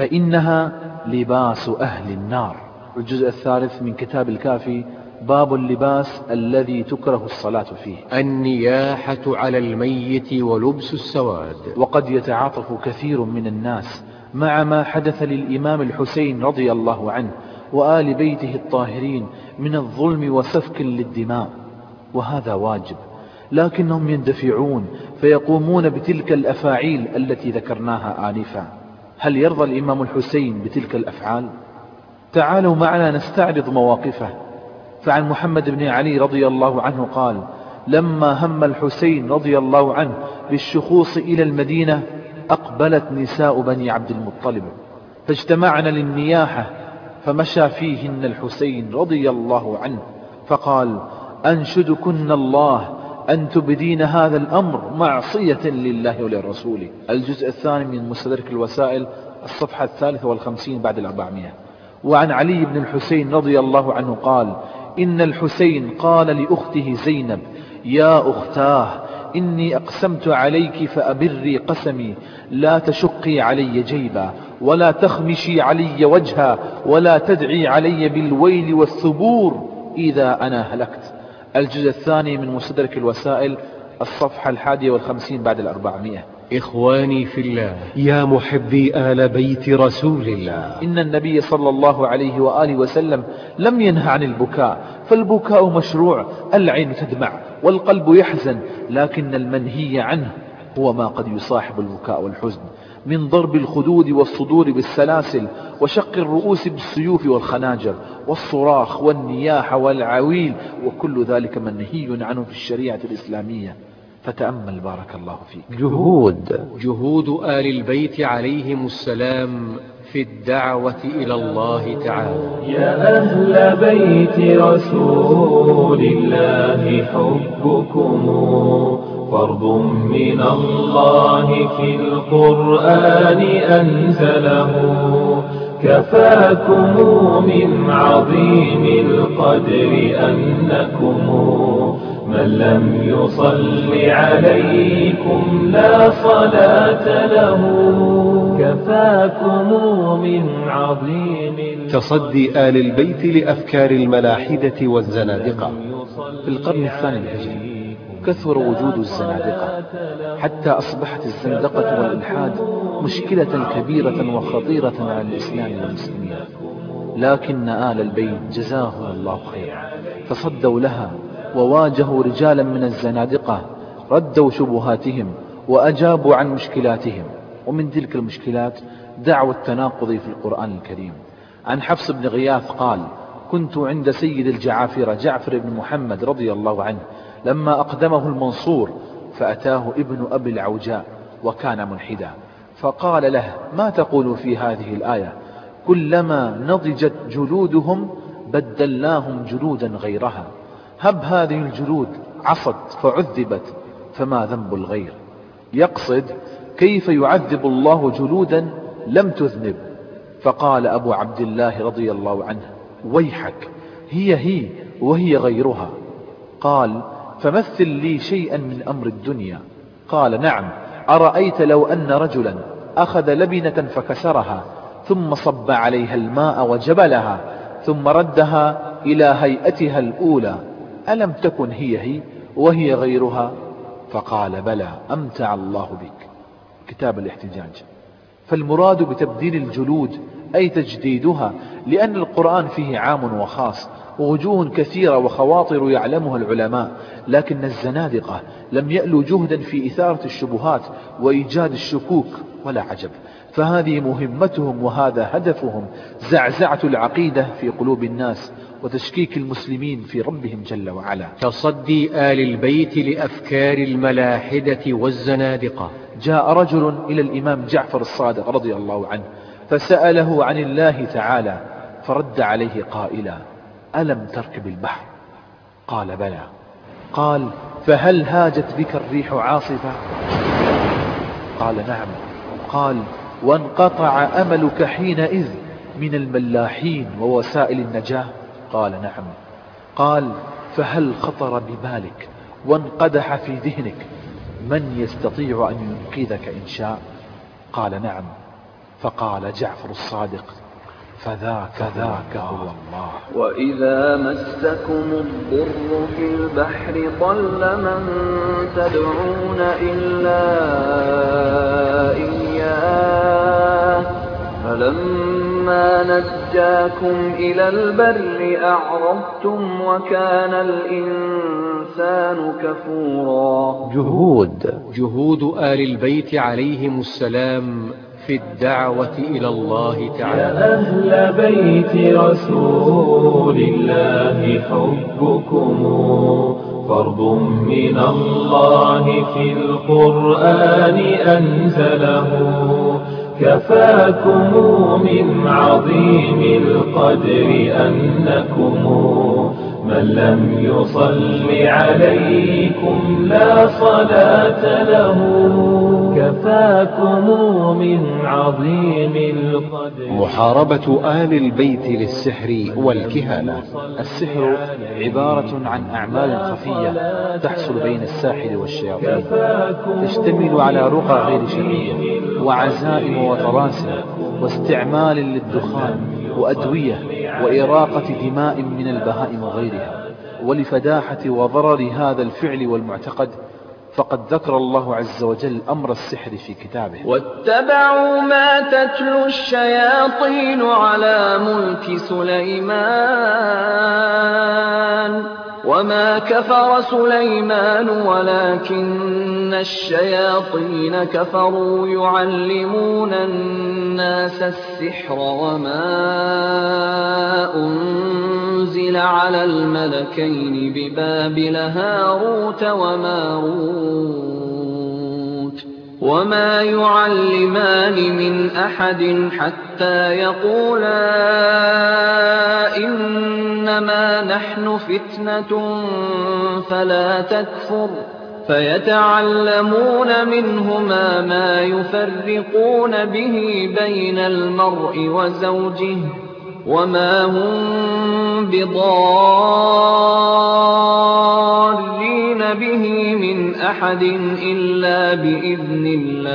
فإنها لباس أهل النار. الجزء الثالث من كتاب الكافي، باب اللباس الذي تكره الصلاة فيه. النياحة على الميت ولبس السواد. وقد يتعاطف كثير من الناس مع ما حدث للإمام الحسين رضي الله عنه وآل بيته الطاهرين من الظلم وسفك للدماء، وهذا واجب، لكنهم يندفعون فيقومون بتلك الأفاعيل التي ذكرناها آنفا. هل يرضى الإمام الحسين بتلك الأفعال؟ تعالوا معنا نستعرض مواقفه. فعن محمد بن علي رضي الله عنه قال: لما هم الحسين رضي الله عنه بالشخوص إلى المدينة أقبلت نساء بني عبد المطلب فاجتمعن للنياحة، فمشى فيهن الحسين رضي الله عنه فقال: أنشدكن الله أن تبدين هذا الأمر معصية لله ولرسوله. الجزء الثاني من مستدرك الوسائل، الصفحة 53 بعد 400. وعن علي بن الحسين رضي الله عنه قال: إن الحسين قال لأخته زينب: يا أختاه، إني أقسمت عليك فأبري قسمي، لا تشقي علي جيبا ولا تخمشي علي وجها ولا تدعي علي بالويل والثبور إذا أنا هلكت. الجزء الثاني من مستدرك الوسائل، الصفحة 51 بعد 400. إخواني في الله، يا محبي آل بيت رسول الله، إن النبي صلى الله عليه وآله وسلم لم ينهى عن البكاء، فالبكاء مشروع، العين تدمع والقلب يحزن، لكن المنهي عنه هو ما قد يصاحب البكاء والحزن من ضرب الخدود والصدور بالسلاسل، وشق الرؤوس بالسيوف والخناجر، والصراخ والنياح والعويل، وكل ذلك منهي عنه في الشريعة الإسلامية. فتأمل بارك الله فيك. جهود آل البيت عليهم السلام في الدعوة إلى الله تعالى. يا أهل بيت رسول الله حبكم فرض من الله في القرآن أنزله، كفاكم من عظيم القدر أنكم من لم يصل عليكم لا صلاة له، كفاكم من عظيم تصدي آل البيت لأفكار الملاحدة والزنادقة. في القرن الثاني الهجري كثر وجود الزنادقة، حتى أصبحت الزندقة والإلحاد مشكلة كبيرة وخطيرة على الإسلام والمسلمين. لكن آل البيت جزاهم الله خيرا تصدوا لها، وواجهوا رجالا من الزنادقة، ردوا شبهاتهم وأجابوا عن مشكلاتهم. ومن تلك المشكلات دعوى التناقض في القرآن الكريم. عن حفص بن غياث قال: كنت عند سيد الجعافرة جعفر بن محمد رضي الله عنه لما أقدمه المنصور، فأتاه ابن أبي العوجاء وكان ملحدا، فقال له: ما تقول في هذه الآية؟ كلما نضجت جلودهم بدلناهم جلودا غيرها، هب هذه الجلود عصت فعذبت، فما ذنب الغير؟ يقصد كيف يعذب الله جلودا لم تذنب. فقال أبو عبد الله رضي الله عنه: ويحك، هي وهي غيرها. قال: فمثل لي شيئا من أمر الدنيا. قال: نعم، أرأيت لو أن رجلا أخذ لبنة فكسرها، ثم صب عليها الماء وجبلها، ثم ردها إلى هيئتها الأولى، ألم تكن هي وهي غيرها؟ فقال: بلى، أمتع الله بك. كتاب الاحتجاج. فالمراد بتبديل الجلود أي تجديدها، لأن القرآن فيه عام وخاص، ووجوه كثيرة وخواطر يعلمها العلماء، لكن الزنادقة لم يألوا جهدا في إثارة الشبهات وإيجاد الشكوك، ولا عجب، فهذه مهمتهم وهذا هدفهم، زعزعة العقيدة في قلوب الناس وتشكيك المسلمين في ربهم جل وعلا. تصدي آل البيت لأفكار الملاحدة والزنادقة. جاء رجل إلى الإمام جعفر الصادق رضي الله عنه فسأله عن الله تعالى، فرد عليه قائلا: ألم تركب البحر؟ قال: بلى. قال: فهل هاجت بك الريح عاصفة؟ قال: نعم. قال: وانقطع أملك حينئذ من الملاحين ووسائل النجاة؟ قال: نعم. قال: فهل خطر ببالك وانقدح في ذهنك من يستطيع أن ينقذك إن شاء؟ قال: نعم. فقال جعفر الصادق: فذاك هو الله. وإذا مسكم الضر في البحر ضل من تدعون إلا إياه، فلما نجاكم إلى البر أعرضتم وكان الإنسان كفورا. جهود آل البيت عليهم السلام في الدعوة إلى الله تعالى. يا أهل بيت رسول الله حبكم فرض من الله في القرآن أنزله، كفاكم من عظيم القدر أنكم من لم يصل عليكم لا صلاة له، كفاكم من عظيم القدر. محاربة آل البيت للسحر والكهانة. السحر عبارة عن أعمال خفية تحصل بين الساحر والشياطين، تشتمل على رقى غير شرعية وعزائم وطلاسم واستعمال للدخان وأدوية وإراقة دماء من البهائم وغيرها. ولفداحة وضرر هذا الفعل والمعتقد فقد ذكر الله عز وجل أمر السحر في كتابه. واتبعوا ما تتلو الشياطين على ملك سليمان وما كفر سليمان ولكن الشياطين كفروا يعلمون الناس السحر وما أنزل على الملكين ببابل هاروت وماروت وما يعلمان من أحد حتى يقولا إنما نحن فتنة فلا تكفر فيتعلمون منهما ما يفرقون به بين المرء وزوجه وما هم بضارين به من أحد إلا بإذن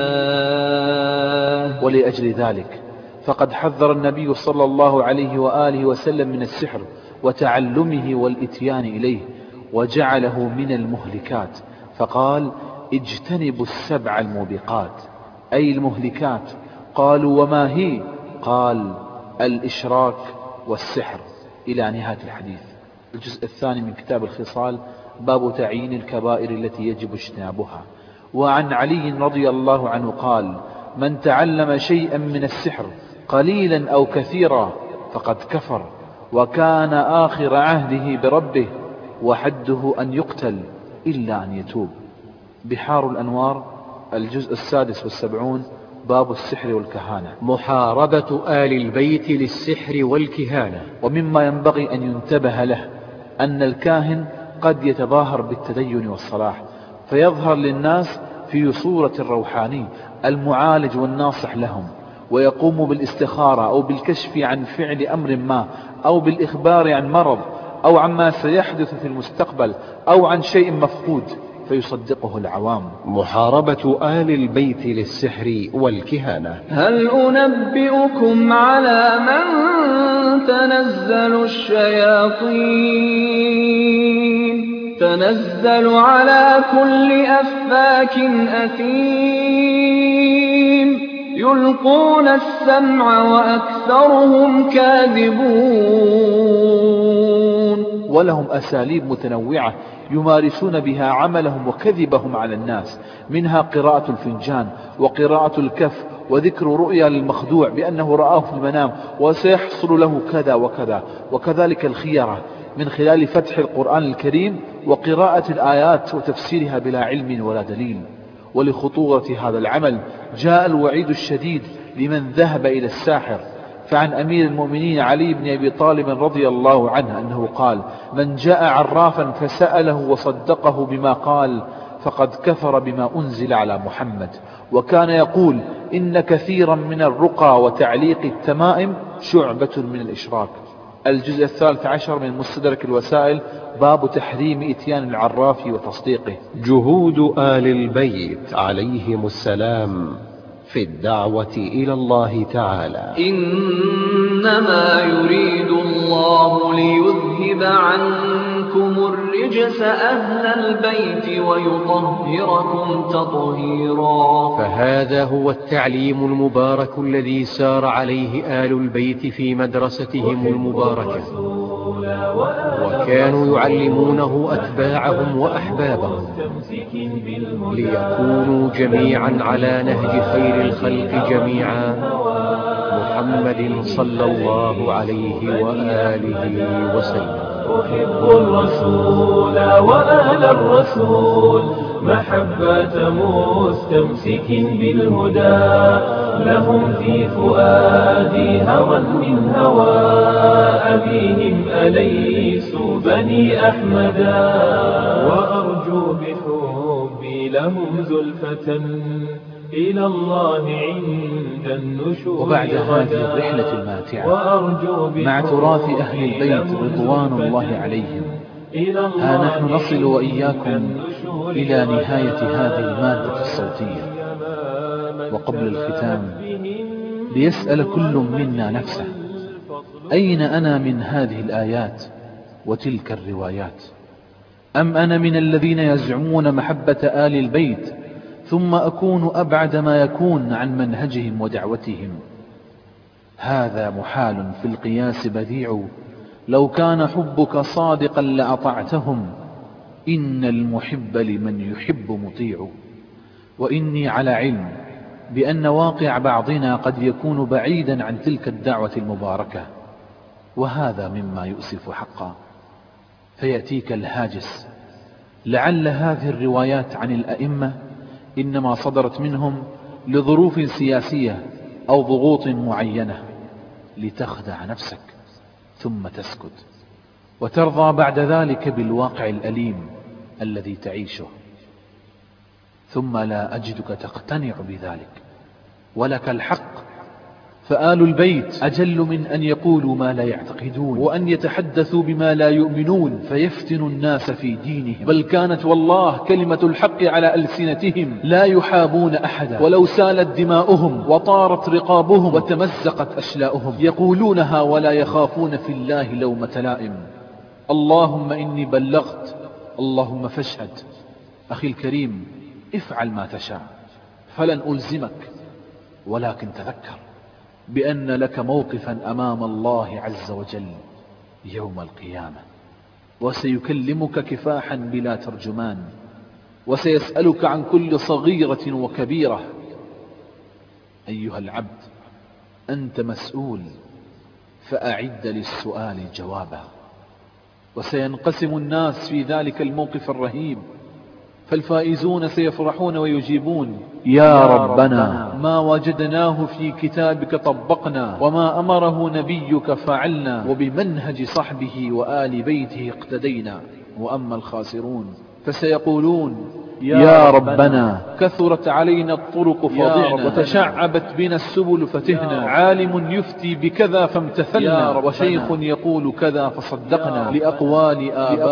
الله. ولأجل ذلك فقد حذر النبي صلى الله عليه وآله وسلم من السحر وتعلمه والإتيان إليه وجعله من المهلكات، فقال اجتنبوا السبع الموبقات، أي المهلكات. قالوا وما هي؟ قال الإشراك والسحر، إلى نهاية الحديث. الجزء الثاني من كتاب الخصال، باب تعيين الكبائر التي يجب اجتنابها. وعن علي رضي الله عنه قال من تعلم شيئا من السحر قليلا أو كثيرا فقد كفر وكان آخر عهده بربه وحده أن يقتل إلا أن يتوب. بحار الأنوار، الجزء 76، باب السحر والكهانة. محاربة آل البيت للسحر والكهانة. ومما ينبغي أن ينتبه له أن الكاهن قد يتظاهر بالتدين والصلاح فيظهر للناس في صورة الروحاني المعالج والناصح لهم، ويقوم بالاستخارة أو بالكشف عن فعل أمر ما، أو بالإخبار عن مرض، أو عما سيحدث في المستقبل، أو عن شيء مفقود، فيصدقه العوام. محاربة آل البيت للسحر والكهانة. هل أنبئكم على من تنزل الشياطين؟ تنزل على كل أفاك أثيم يلقون السمع وأكثرهم كاذبون. ولهم أساليب متنوعة يمارسون بها عملهم وكذبهم على الناس، منها قراءة الفنجان وقراءة الكف وذكر رؤيا للمخدوع بأنه رآه في المنام وسيحصل له كذا وكذا، وكذلك الخيرة من خلال فتح القرآن الكريم وقراءة الآيات وتفسيرها بلا علم ولا دليل. ولخطورة هذا العمل جاء الوعيد الشديد لمن ذهب إلى الساحر. فعن أمير المؤمنين علي بن أبي طالب رضي الله عنه أنه قال من جاء عرافا فسأله وصدقه بما قال فقد كفر بما أنزل على محمد. وكان يقول إن كثيرا من الرقى وتعليق التمائم شعبة من الإشراك. الجزء 13 من مستدرك الوسائل، باب تحريم إتيان العراف وتصديقه. جهود آل البيت عليهم السلام في الدعوة إلى الله تعالى. إنما يريد الله ليذهب عنكم الرجس أهل البيت ويطهركم تطهيرا. فهذا هو التعليم المبارك الذي سار عليه آل البيت في مدرستهم المباركة، وكانوا يعلمونه أتباعهم وأحبابهم ليكونوا جميعا على نهج خير الخلق جميعا، محمد صلى الله عليه وآله وسلم. أحب الرسول وآل الرسول محبة مستمسك بالهدى، لهم في فؤادي هوى من هوى أبيهم أليسوا بني أحمدا، وأرجو بحبي لهم زلفة إلى الله عند النشور. وبعد هذه الرحلة الماتعة مع تراث أهل البيت رضوان الله عليهم، ها نحن نصل وإياكم إلى نهاية هذه المادة الصوتية. وقبل الختام ليسأل كل منا نفسه أين أنا من هذه الآيات وتلك الروايات؟ أم أنا من الذين يزعمون محبة آل البيت ثم أكون أبعد ما يكون عن منهجهم ودعوتهم؟ هذا محال في القياس بديع، لو كان حبك صادقا لأطعتهم، إن المحب لمن يحب مطيع. وإني على علم بأن واقع بعضنا قد يكون بعيدا عن تلك الدعوة المباركة، وهذا مما يؤسف حقا. فيأتيك الهاجس: لعل هذه الروايات عن الأئمة إنما صدرت منهم لظروف سياسية أو ضغوط معينة، لتخدع نفسك ثم تسكت وترضى بعد ذلك بالواقع الأليم الذي تعيشه، ثم لا أجدك تقتنع بذلك، ولك الحق، فآل البيت أجل من أن يقولوا ما لا يعتقدون وأن يتحدثوا بما لا يؤمنون فيفتنوا الناس في دينهم، بل كانت والله كلمة الحق على ألسنتهم، لا يحابون أحدا، ولو سالت دماؤهم وطارت رقابهم وتمزقت أشلاؤهم يقولونها ولا يخافون في الله لومة لائم. اللهم إني بلغت، اللهم فاشهد. أخي الكريم، افعل ما تشاء فلن ألزمك، ولكن تذكر بأن لك موقفا أمام الله عز وجل يوم القيامة، وسيكلمك كفاحا بلا ترجمان، وسيسألك عن كل صغيرة وكبيرة. أيها العبد، أنت مسؤول، فأعد للسؤال جوابا. وسينقسم الناس في ذلك الموقف الرهيب، فالفائزون سيفرحون ويجيبون: يا ربنا ما وجدناه في كتابك طبقنا، وما أمره نبيك فعلنا، وبمنهج صحبه وآل بيته اقتدينا. وأما الخاسرون فسيقولون: يا ربنا كثرت علينا الطرق فضعنا، وتشعبت بنا السبل فتهنا، عالم يفتي بكذا فامتثلنا، وشيخ يقول كذا فصدقنا، لأقوال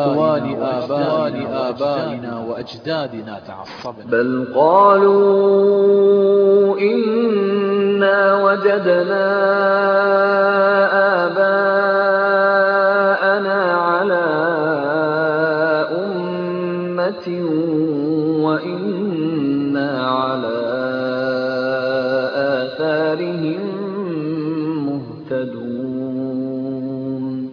آبائنا وأجدادنا تعصبنا. بل قالوا إنا وجدنا آباءنا على أمة وإنا على آثارهم مهتدون.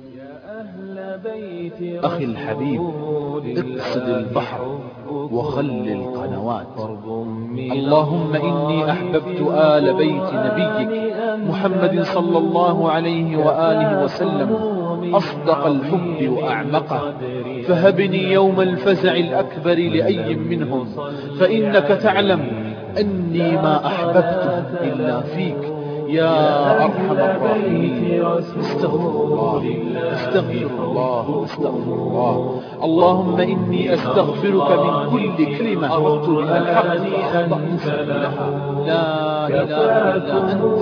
أخي الحبيب، اقصد البحر وخل القنوات. اللهم إني أحببت آل بيت نبيك محمد صلى الله عليه وآله وسلم أصدق الحب وأعمقه، فهبني يوم الفزع الأكبر لأي منهم، فإنك تعلم أني ما أحببتهم إلا فيك يا أرحم الراحمين. استغفر الله استغفر الله استغفر الله. اللهم إني أستغفرك من كل كلمة قلت بها الحق فأخطأت لها. لا إله إلا أنت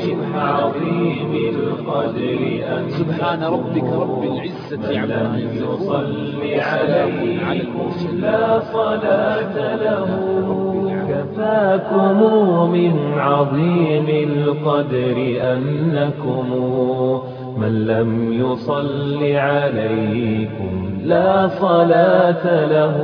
سبحان ربك رب العزة عما يصفون، وسلام على المرسلين. لا صلاة له. كفاكم من عظيم القدر أنكم من لم يصل عليكم لا صلاة له.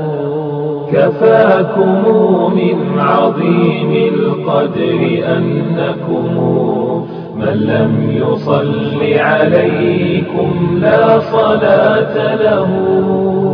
كفاكم من عظيم القدر أنكم من لم يصل عليكم لا صلاة له.